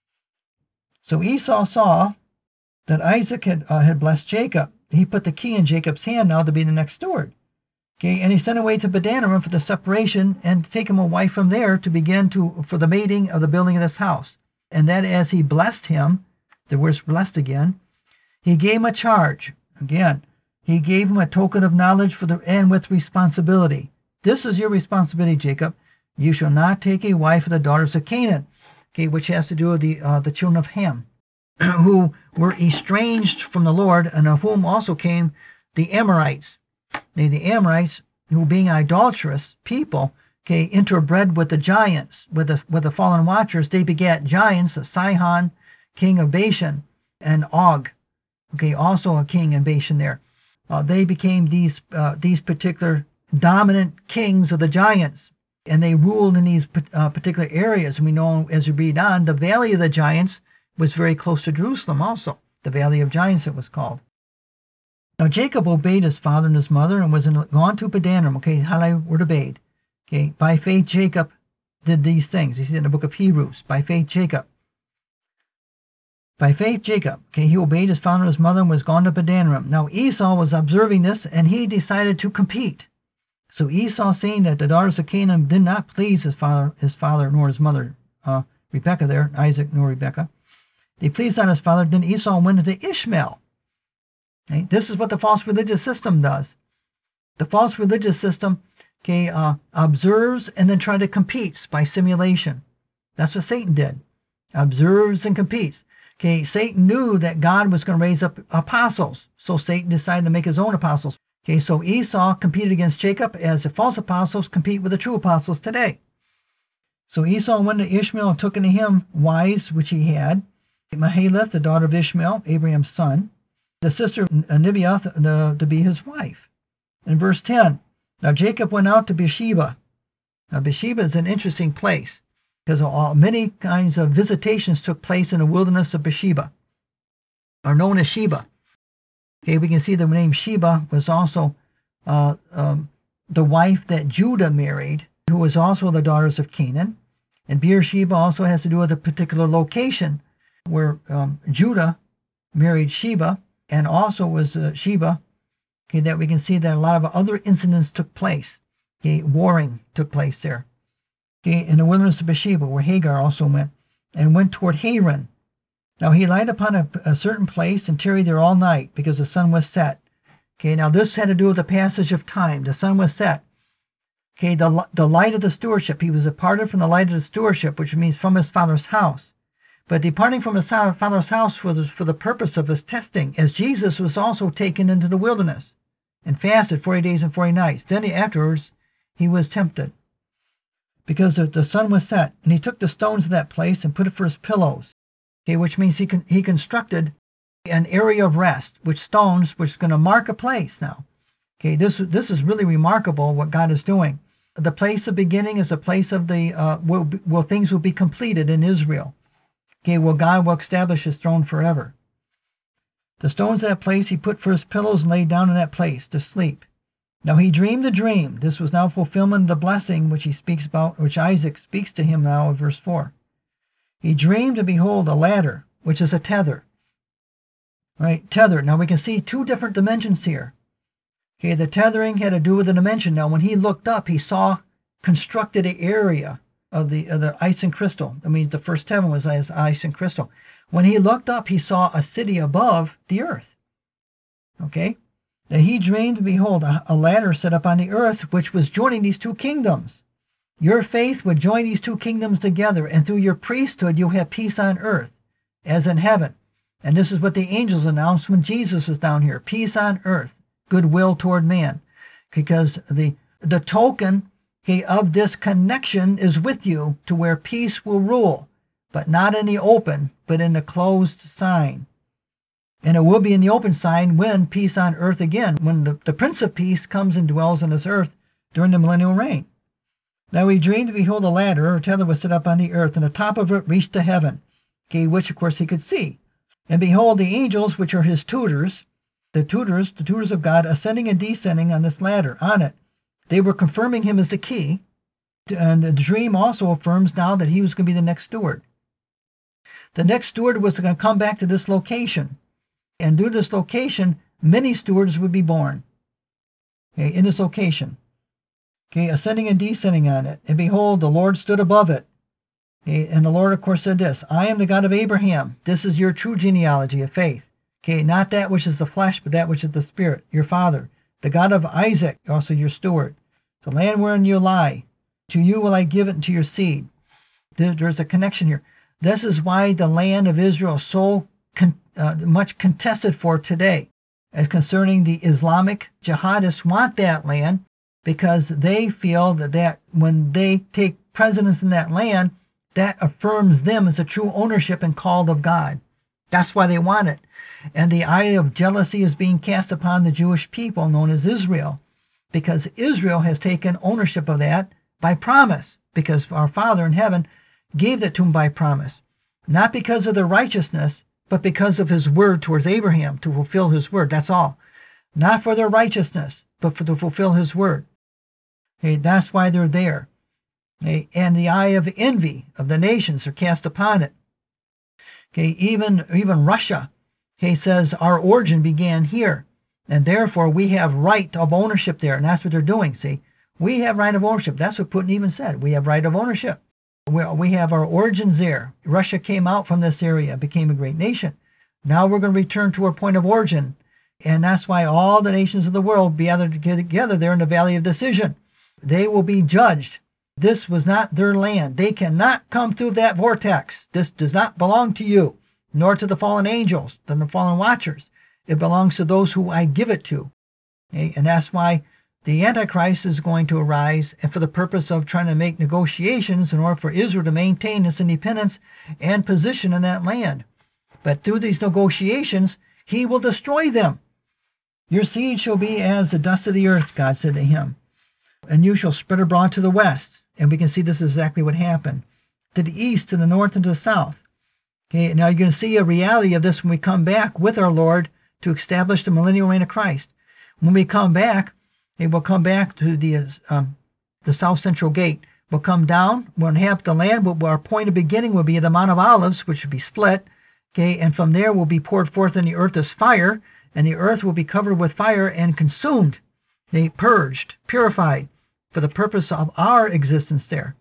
So Esau saw that Isaac had blessed Jacob. He put the key in Jacob's hand now to be the next steward. Okay, and he sent away to Padanaram for the separation and to take him a wife from there to begin for the mating of the building of this house. And that as he blessed him, the word's blessed again, he gave him a charge. Again, he gave him a token of knowledge and with responsibility. This is your responsibility, Jacob. You shall not take a wife of the daughters of Canaan. Okay, which has to do with the children of Ham, who were estranged from the Lord, and of whom also came the Amorites. The Amorites, who being idolatrous people, okay, interbred with the giants, with the fallen watchers. They begat giants of Sihon, king of Bashan, and Og, okay, also a king in Bashan there. They became these particular dominant kings of the giants, and they ruled in these particular areas. And we know, as we read on, the Valley of the Giants was very close to Jerusalem also. The Valley of Giants it was called. Now Jacob obeyed his father and his mother and was gone to Padanaram. Okay, how they were obeyed. Okay, by faith Jacob did these things. You see in the book of Hebrews. By faith Jacob. By faith Jacob. Okay, he obeyed his father and his mother and was gone to Padanaram. Now Esau was observing this, and he decided to compete. So Esau, seeing that the daughters of Canaan did not please his father nor his mother, Rebekah there, Isaac nor Rebekah, they pleased not his father. Then Esau went into Ishmael. Okay? This is what the false religious system does. The false religious system, okay, observes and then tries to compete by simulation. That's what Satan did. Observes and competes. Okay, Satan knew that God was going to raise up apostles, so Satan decided to make his own apostles. Okay, so Esau competed against Jacob as the false apostles compete with the true apostles today. So Esau went to Ishmael and took unto him wives which he had, Mahalath, the daughter of Ishmael, Abraham's son, the sister of Nebaioth to be his wife. In verse 10, now Jacob went out to Beersheba. Now Beersheba is an interesting place because many kinds of visitations took place in the wilderness of Beersheba, are known as Sheba. Okay, we can see the name Sheba was also the wife that Judah married, who was also the daughters of Canaan. And Beersheba also has to do with a particular location where Judah married Sheba, and also was Sheba. Okay, that we can see that a lot of other incidents took place. Okay, warring took place there. Okay, in the wilderness of Beersheba, where Hagar also went, and went toward Haran. Now he lighted upon a certain place and tarried there all night, because the sun was set. Okay, now this had to do with the passage of time. The sun was set. Okay, the light of the stewardship. He was departed from the light of the stewardship, which means from his father's house. But departing from his father's house was for the purpose of his testing, as Jesus was also taken into the wilderness and fasted 40 days and 40 nights. Then afterwards he was tempted, because the sun was set, and he took the stones of that place and put it for his pillows. Okay, which means he constructed an area of rest, which is going to mark a place now. Okay, this is really remarkable what God is doing. The place of beginning is the place of the where things will be completed in Israel. Okay, well, God will establish his throne forever. The stones of that place he put for his pillows and laid down in that place to sleep. Now he dreamed a dream. This was now fulfillment of the blessing which he speaks about, which Isaac speaks to him now in verse 4. He dreamed, and behold, a ladder, which is a tether. Right, tether. Now we can see two different dimensions here. Okay, the tethering had to do with the dimension. Now when he looked up, he saw constructed an area of the ice and crystal. I mean, the first heaven was as ice and crystal. When he looked up, he saw a city above the earth. Okay, now he dreamed, behold, a ladder set up on the earth, which was joining these two kingdoms. Your faith would join these two kingdoms together, and through your priesthood you'll have peace on earth as in heaven. And this is what the angels announced when Jesus was down here: peace on earth, goodwill toward man. Because the token of this connection is with you, to where peace will rule, but not in the open, but in the closed sign. And it will be in the open sign when peace on earth again, when the Prince of Peace comes and dwells on this earth during the millennial reign. Now he dreamed, behold, a ladder or tether was set up on the earth, and the top of it reached to heaven, okay, which of course he could see. And behold, the angels, which are his tutors, the tutors of God, ascending and descending on this ladder, on it. They were confirming him as the key, and the dream also affirms now that he was going to be the next steward. The next steward was going to come back to this location, and due to this location, many stewards would be born, okay, in this location. Okay, ascending and descending on it. And behold, the Lord stood above it. Okay, and the Lord, of course, said this: I am the God of Abraham. This is your true genealogy of faith. Okay, not that which is the flesh, but that which is the spirit, your father. The God of Isaac, also your steward. The land wherein you lie, to you will I give it, and to your seed. There's a connection here. This is why the land of Israel is so much contested for today, as concerning the Islamic jihadists want that land, because they feel that when they take precedence in that land, that affirms them as a true ownership and called of God. That's why they want it. And the eye of jealousy is being cast upon the Jewish people, known as Israel, because Israel has taken ownership of that by promise, because our Father in heaven gave that to him by promise, not because of their righteousness, but because of his word towards Abraham, to fulfill his word. That's all. Not for their righteousness, but to fulfill his word. Okay, that's why they're there. Okay, and the eye of envy of the nations are cast upon it. Okay, even Russia, okay, says our origin began here, and therefore we have right of ownership there, and that's what they're doing. See, we have right of ownership. That's what Putin even said. We have right of ownership. We have our origins there. Russia came out from this area, became a great nation. Now we're going to return to our point of origin, and that's why all the nations of the world be gathered together there in the Valley of Decision. They will be judged. This was not their land. They cannot come through that vortex. This does not belong to you, nor to the fallen angels, to the fallen watchers. It belongs to those who I give it to. Okay? And that's why the Antichrist is going to arise, and for the purpose of trying to make negotiations in order for Israel to maintain its independence and position in that land. But through these negotiations, he will destroy them. Your seed shall be as the dust of the earth, God said to him, and you shall spread abroad to the west. And we can see this is exactly what happened. To the east, to the north, and to the south. Okay, now you're going to see a reality of this when we come back with our Lord to establish the millennial reign of Christ. When we come back, it will come back to the south central gate. We'll come down, we'll inhabit the land, our point of beginning will be the Mount of Olives, which will be split, okay, and from there will be poured forth in the earth as fire, and the earth will be covered with fire and consumed, okay, purged, purified, for the purpose of our existence there.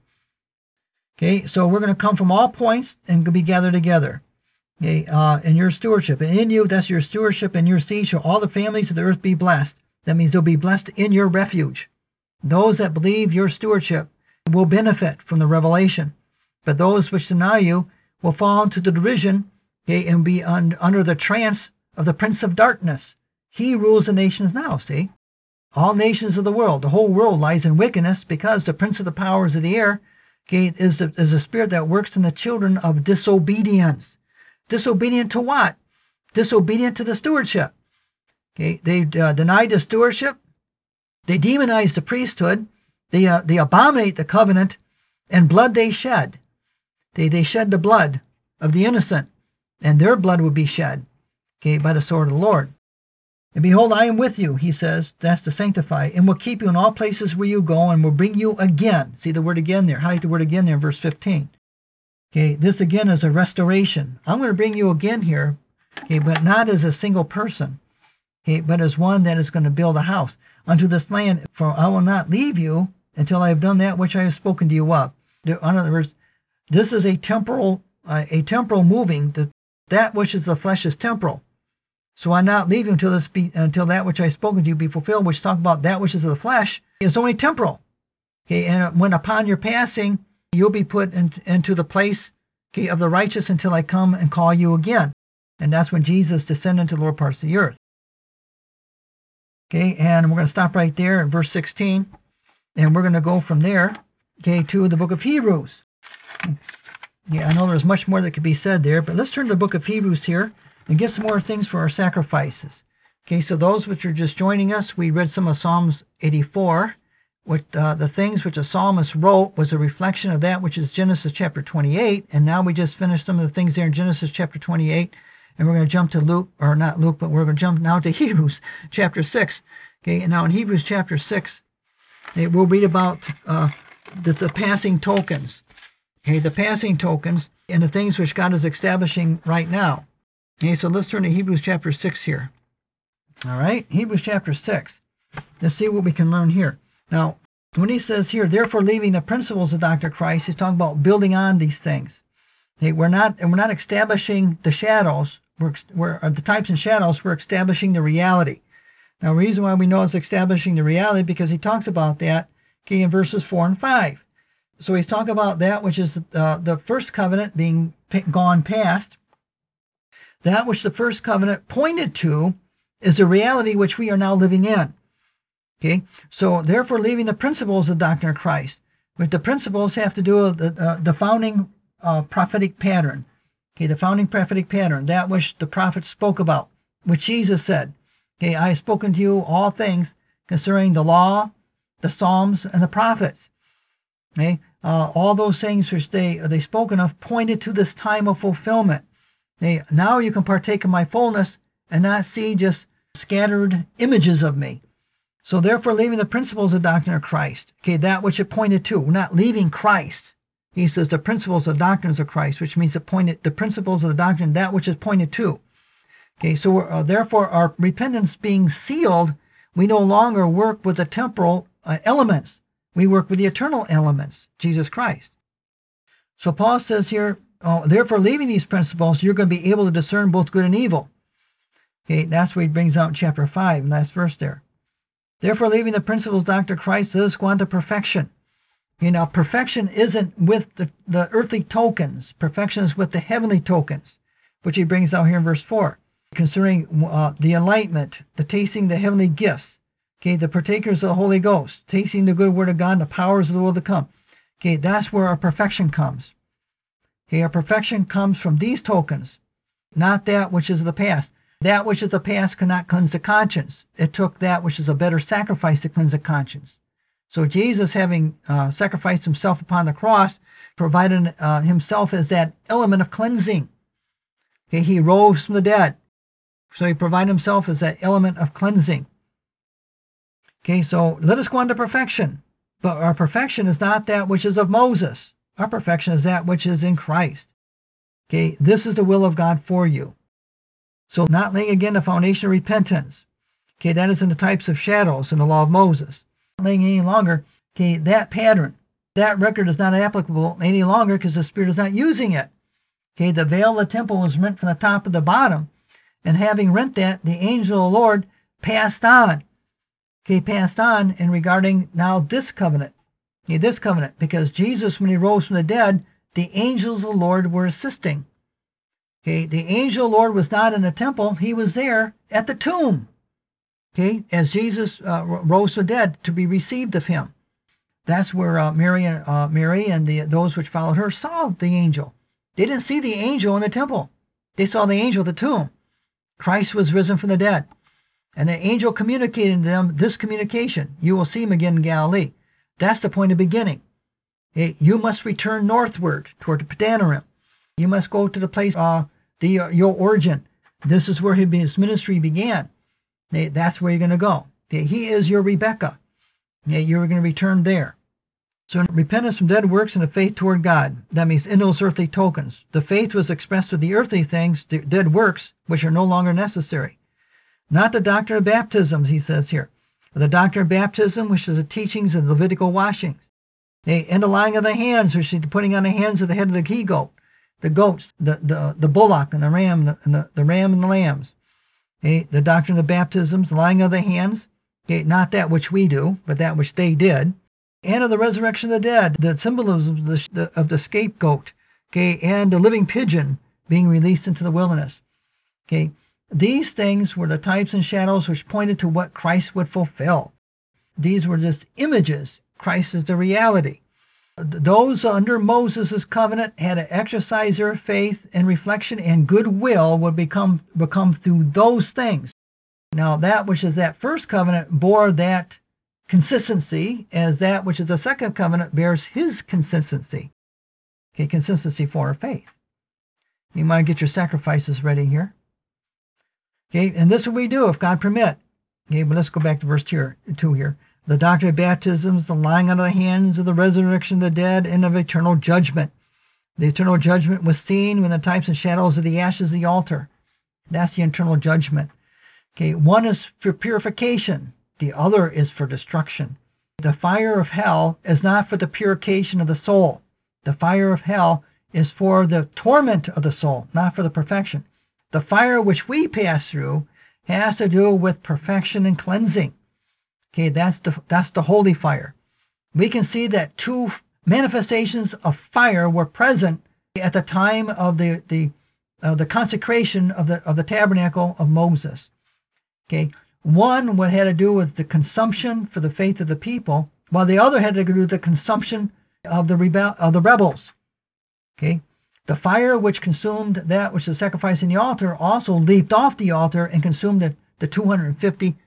Okay, so we're going to come from all points and be gathered together. Okay, in your stewardship. And in you, that's your stewardship, and your seed shall all the families of the earth be blessed. That means they'll be blessed in your refuge. Those that believe your stewardship will benefit from the revelation. But those which deny you will fall into the derision, okay, and be under the trance of the prince of darkness. He rules the nations now, see? All nations of the world. The whole world lies in wickedness because the prince of the powers of the air, okay, is the spirit that works in the children of disobedience. Disobedient to what? Disobedient to the stewardship. Okay, they denied the stewardship. They demonized the priesthood. They abominate the covenant, and blood they shed. They shed the blood of the innocent, and their blood would be shed, okay, by the sword of the Lord. And behold, I am with you, he says, that's to sanctify, and will keep you in all places where you go, and will bring you again. See the word again there. Highlight the word again there in verse 15. Okay, this again is a restoration. I'm going to bring you again here, okay, but not as a single person, okay, but as one that is going to build a house unto this land. For I will not leave you until I have done that which I have spoken to you of. In other words, this is a temporal moving. That which is the flesh is temporal. So I not leave you until that which I have spoken to you be fulfilled, which talk about that which is of the flesh is only temporal. Okay, and when upon your passing, you'll be put into the place, okay, of the righteous until I come and call you again. And that's when Jesus descended into the lower parts of the earth. Okay, and we're going to stop right there in verse 16. And we're going to go from there, okay, to the book of Hebrews. Yeah, I know there's much more that could be said there, but let's turn to the book of Hebrews here and get some more things for our sacrifices. Okay, so those which are just joining us, we read some of Psalms 84. What the things which the psalmist wrote was a reflection of that which is Genesis chapter 28, and now we just finished some of the things there in Genesis chapter 28, and we're going to jump to Luke, or not Luke, but we're going to jump now to Hebrews chapter 6. Okay, and now in Hebrews chapter 6, we'll read about the passing tokens. Okay, the passing tokens and the things which God is establishing right now. Okay, so let's turn to Hebrews chapter 6 here. All right, Hebrews chapter 6. Let's see what we can learn here. Now, when he says here, therefore leaving the principles of Dr. Christ, he's talking about building on these things. Okay, we're not establishing the shadows. We're the types and shadows. We're establishing the reality. Now, the reason why we know it's establishing the reality because he talks about that, okay, in verses 4 and 5. So he's talking about that which is the first covenant being gone past. That which the first covenant pointed to is the reality which we are now living in. Okay, so therefore leaving the principles of the doctrine of Christ. But the principles have to do with the founding prophetic pattern. Okay, the founding prophetic pattern, that which the prophets spoke about, which Jesus said. Okay, I have spoken to you all things concerning the law, the Psalms, and the prophets. Okay, all those things which they spoken of pointed to this time of fulfillment. Okay, now you can partake of my fullness and not see just scattered images of me. So therefore leaving the principles of the doctrine of Christ, okay, that which it pointed to. We're not leaving Christ. He says the principles of doctrines of Christ, which means the principles of the doctrine, that which is pointed to. Okay, so therefore our repentance being sealed, we no longer work with the temporal elements. We work with the eternal elements, Jesus Christ. So Paul says here, therefore leaving these principles, you're going to be able to discern both good and evil. Okay, that's what he brings out in chapter 5, last verse there. Therefore, leaving the principles of Dr. Christ, let us go on to perfection. You know, perfection isn't with the earthly tokens. Perfection is with the heavenly tokens, which he brings out here in verse 4, concerning the enlightenment, the tasting the heavenly gifts, okay, the partakers of the Holy Ghost, tasting the good word of God, and the powers of the world to come. Okay, that's where our perfection comes. Okay, our perfection comes from these tokens. not that which is the past. That which is the past cannot cleanse the conscience. It took that which is a better sacrifice to cleanse the conscience. So Jesus, having sacrificed himself upon the cross, provided himself as that element of cleansing. Okay, he rose from the dead. So he provided himself as that element of cleansing. Okay, so let us go on to perfection. But our perfection is not that which is of Moses. Our perfection is that which is in Christ. Okay, this is the will of God for you. So not laying again the foundation of repentance. Okay, that is in the types of shadows in the law of Moses. Not laying any longer, okay, that pattern, that record is not applicable any longer because the Spirit is not using it. Okay, the veil of the temple was rent from the top to the bottom, and having rent that, the angel of the Lord passed on. Okay, passed on in regarding now this covenant. Okay, this covenant, because Jesus, when he rose from the dead, the angels of the Lord were assisting. Okay, the angel of the Lord was not in the temple, he was there at the tomb. Okay, as Jesus rose from the dead to be received of him. That's where Mary and those which followed her saw the angel. They didn't see the angel in the temple. They saw the angel at the tomb. Christ was risen from the dead. And the angel communicated to them this communication. You will see him again in Galilee. That's the point of beginning. Okay, you must return northward toward the Padanarim. You must go to the place your origin. This is where his ministry began. Okay, that's where you're going to go. Okay, he is your Rebecca. Okay, you're going to return there. So repentance from dead works and the faith toward God. That means in those earthly tokens. The faith was expressed with the earthly things, the dead works, which are no longer necessary. Not the doctrine of baptisms, he says here. The doctrine of baptism, which is the teachings of Levitical washings. And the laying of the hands, which is putting on the hands of the head of the he-goat, the goats, the bullock and the ram, the ram and the lambs. Okay, the doctrine of baptisms, the laying of the hands, okay, not that which we do, but that which they did. And of the resurrection of the dead, the symbolism of the scapegoat, okay, and the living pigeon being released into the wilderness. Okay, these things were the types and shadows which pointed to what Christ would fulfill. These were just images. Christ is the reality. Those under Moses' covenant had to exercise their faith and reflection, and goodwill would become through those things. Now that which is that first covenant bore that consistency, as that which is the second covenant bears his consistency. Okay, consistency for our faith. You might get your sacrifices ready here. Okay, and this is what we do if God permit. Okay, but let's go back to verse 2 here. The doctrine of baptisms, the laying on of the hands, of the resurrection of the dead, and of eternal judgment. The eternal judgment was seen when the types and shadows of the ashes of the altar. That's the eternal judgment. Okay, one is for purification. The other is for destruction. The fire of hell is not for the purification of the soul. The fire of hell is for the torment of the soul, not for the perfection. The fire which we pass through has to do with perfection and cleansing. Okay, that's the holy fire. We can see that two manifestations of fire were present at the time of the consecration of the tabernacle of Moses. Okay, one what had to do with the consumption for the faith of the people, while the other had to do with the consumption of the rebels. Okay, the fire which consumed that which was sacrificed in the altar also leaped off the altar and consumed the 250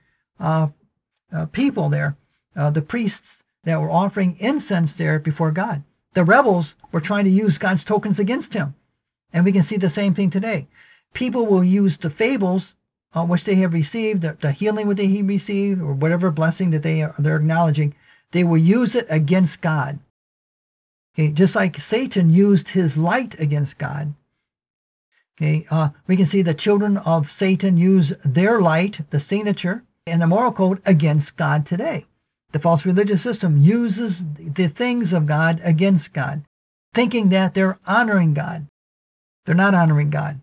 people there, the priests that were offering incense there before God. The rebels were trying to use God's tokens against him. And we can see the same thing today. People will use the fables which they have received, the healing that they received, or whatever blessing that they're acknowledging, they will use it against God. Okay, just like Satan used his light against God. Okay, we can see the children of Satan use their light, the signature, and the moral code against God today. The false religious system uses the things of God against God, thinking that they're honoring God. They're not honoring God.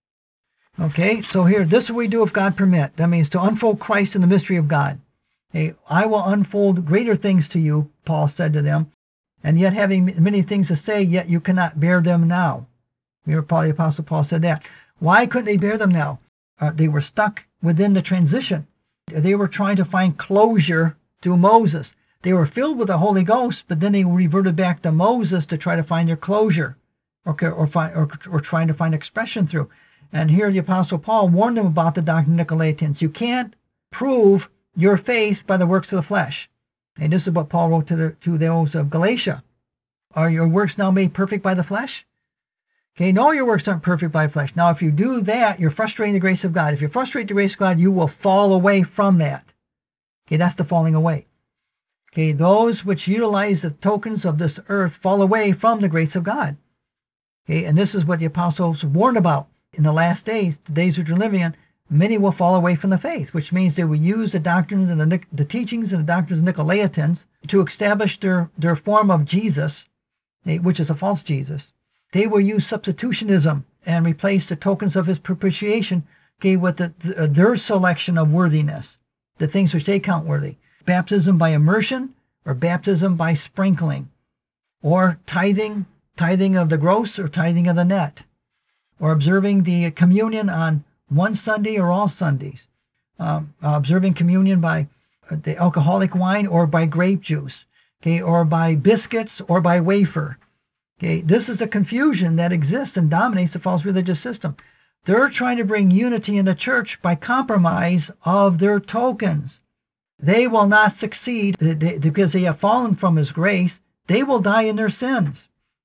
Okay, so here, this is what we do if God permit. That means to unfold Christ in the mystery of God. Okay, I will unfold greater things to you, Paul said to them, and yet having many things to say, yet you cannot bear them now. Remember, the Apostle Paul said that. Why couldn't they bear them now? They were stuck within the transition. They were trying to find closure through Moses. They were filled with the Holy Ghost, but then they reverted back to Moses to try to find their closure, or trying to find expression through. And here the Apostle Paul warned them about the doctrine of Nicolaitans. You can't prove your faith by the works of the flesh. And this is what Paul wrote to those of Galatia. Are your works now made perfect by the flesh? Okay, no, your works aren't perfect by flesh. Now, if you do that, you're frustrating the grace of God. If you frustrate the grace of God, you will fall away from that. Okay, that's the falling away. Okay, those which utilize the tokens of this earth fall away from the grace of God. Okay, and this is what the apostles warned about. In the last days, the days which we're living in, many will fall away from the faith, which means they will use the doctrines and the teachings and the doctrines of Nicolaitans to establish their form of Jesus, which is a false Jesus. They will use substitutionism and replace the tokens of his propitiation, okay, with their selection of worthiness, the things which they count worthy. Baptism by immersion or baptism by sprinkling, or tithing of the gross or tithing of the net, or observing the communion on one Sunday or all Sundays, observing communion by the alcoholic wine or by grape juice, okay, or by biscuits or by wafer. Okay, this is the confusion that exists and dominates the false religious system. They're trying to bring unity in the church by compromise of their tokens. They will not succeed because they have fallen from his grace. They will die in their sins.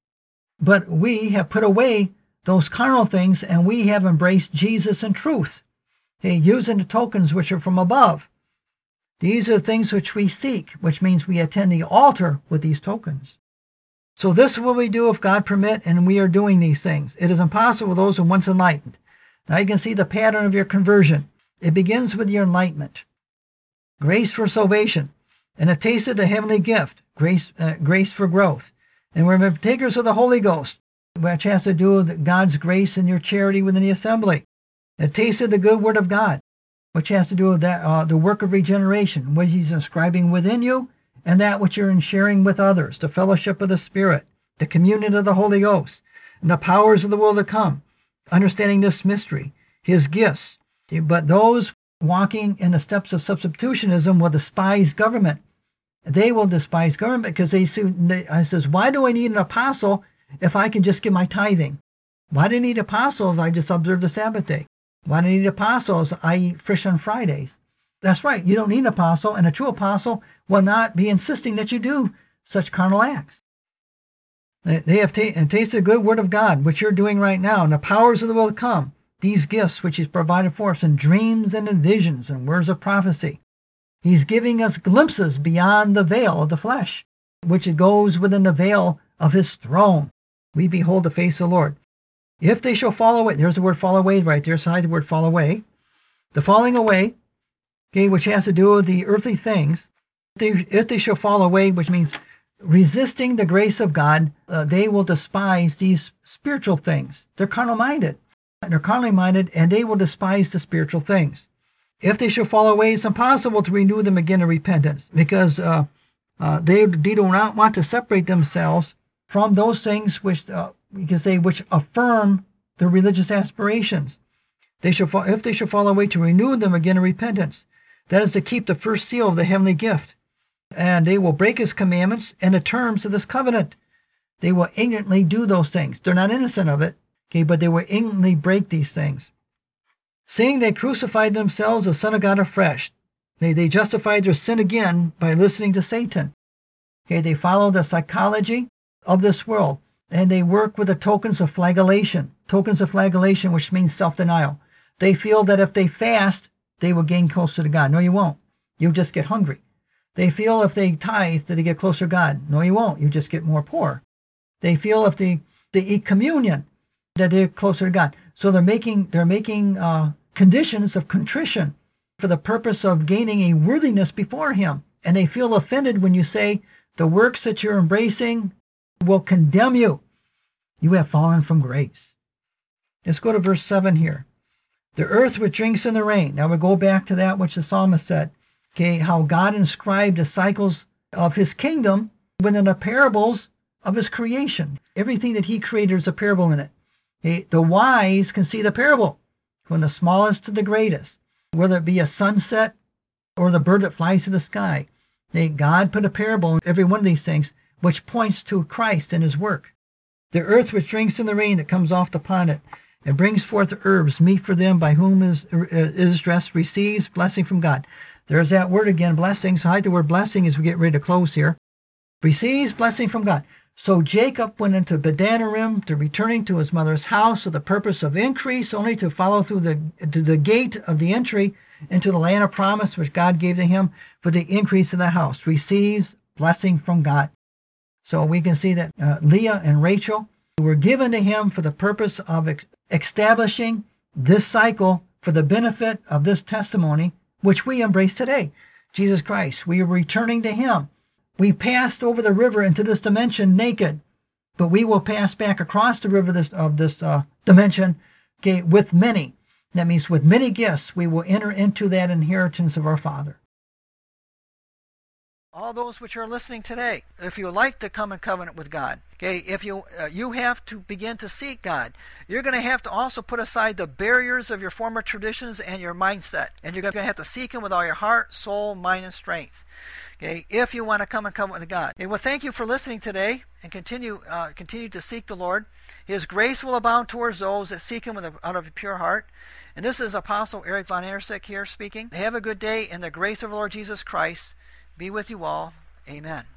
But we have put away those carnal things, and we have embraced Jesus in truth, okay, using the tokens which are from above. These are the things which we seek, which means we attend the altar with these tokens. So this is what we do if God permit, and we are doing these things. It is impossible for those who are once enlightened. Now you can see the pattern of your conversion. It begins with your enlightenment. Grace for salvation, and a taste of the heavenly gift, grace for growth. And we're partakers of the Holy Ghost, which has to do with God's grace and your charity within the assembly. A taste of the good word of God, which has to do with that, the work of regeneration, which he's inscribing within you, and that which you're in sharing with others, the fellowship of the Spirit, the communion of the Holy Ghost, and the powers of the world to come, understanding this mystery, his gifts. But those walking in the steps of substitutionism will despise government. They will despise government because I says, why do I need an apostle if I can just give my tithing? Why do I need apostles if I just observe the Sabbath day? Why do I need apostles if I eat fish on Fridays? That's right, you don't need an apostle, and a true apostle will not be insisting that you do such carnal acts. They have tasted the good word of God, which you're doing right now, and the powers of the world to come, these gifts which he's provided for us in dreams and in visions and words of prophecy. He's giving us glimpses beyond the veil of the flesh, which goes within the veil of his throne. We behold the face of the Lord. If they shall fall away, there's the word fall away right there, beside the word fall away. The falling away, okay, which has to do with the earthly things. If they shall fall away, which means resisting the grace of God, they will despise these spiritual things. They're carnal-minded. They're carnally minded, and they will despise the spiritual things. If they shall fall away, it's impossible to renew them again in repentance, because they do not want to separate themselves from those things which you can say which affirm their religious aspirations. If they shall fall away, to renew them again in repentance. That is to keep the first seal of the heavenly gift. And they will break his commandments and the terms of this covenant. They will ignorantly do those things. They're not innocent of it, okay, but they will ignorantly break these things. Saying they crucified themselves, the Son of God afresh. They justified their sin again by listening to Satan. Okay, they follow the psychology of this world, and they work with the tokens of flagellation, which means self-denial. They feel that if they fast, they will gain closer to God. No, you won't. You'll just get hungry. They feel if they tithe that they get closer to God. No, you won't. You just get more poor. They feel if they eat communion that they're closer to God. So they're making conditions of contrition for the purpose of gaining a worthiness before him. And they feel offended when you say the works that you're embracing will condemn you. You have fallen from grace. Let's go to verse 7 here. The earth which drinks in the rain. Now we go back to that which the psalmist said. Okay, how God inscribed the cycles of his kingdom within the parables of his creation. Everything that he created is a parable in it. Okay, the wise can see the parable, from the smallest to the greatest, whether it be a sunset or the bird that flies to the sky. God put a parable in every one of these things, which points to Christ and his work. The earth which drinks in the rain that comes off upon it. It brings forth herbs, meat for them by whom is dressed, receives blessing from God. There's that word again, blessing. So hide the word blessing as we get ready to close here. Receives blessing from God. So Jacob went into Padanarim, to returning to his mother's house for the purpose of increase, only to follow through to the gate of the entry into the land of promise which God gave to him for the increase of the house. Receives blessing from God. So we can see that Leah and Rachel were given to him for the purpose of establishing this cycle for the benefit of this testimony, which we embrace today. Jesus Christ, we are returning to him. We passed over the river into this dimension naked, but we will pass back across the river of this dimension, okay, with many. That means with many gifts, we will enter into that inheritance of our Father. All those which are listening today, if you like to come in covenant with God, okay, if you have to begin to seek God, you're going to have to also put aside the barriers of your former traditions and your mindset, and you're going to have to seek him with all your heart, soul, mind, and strength. Okay, if you want to come in covenant with God. Okay, well, thank you for listening today, and continue to seek the Lord. His grace will abound towards those that seek him out of a pure heart. And this is Apostle Eric Von Intersek here speaking. Have a good day, and the grace of the Lord Jesus Christ be with you all. Amen.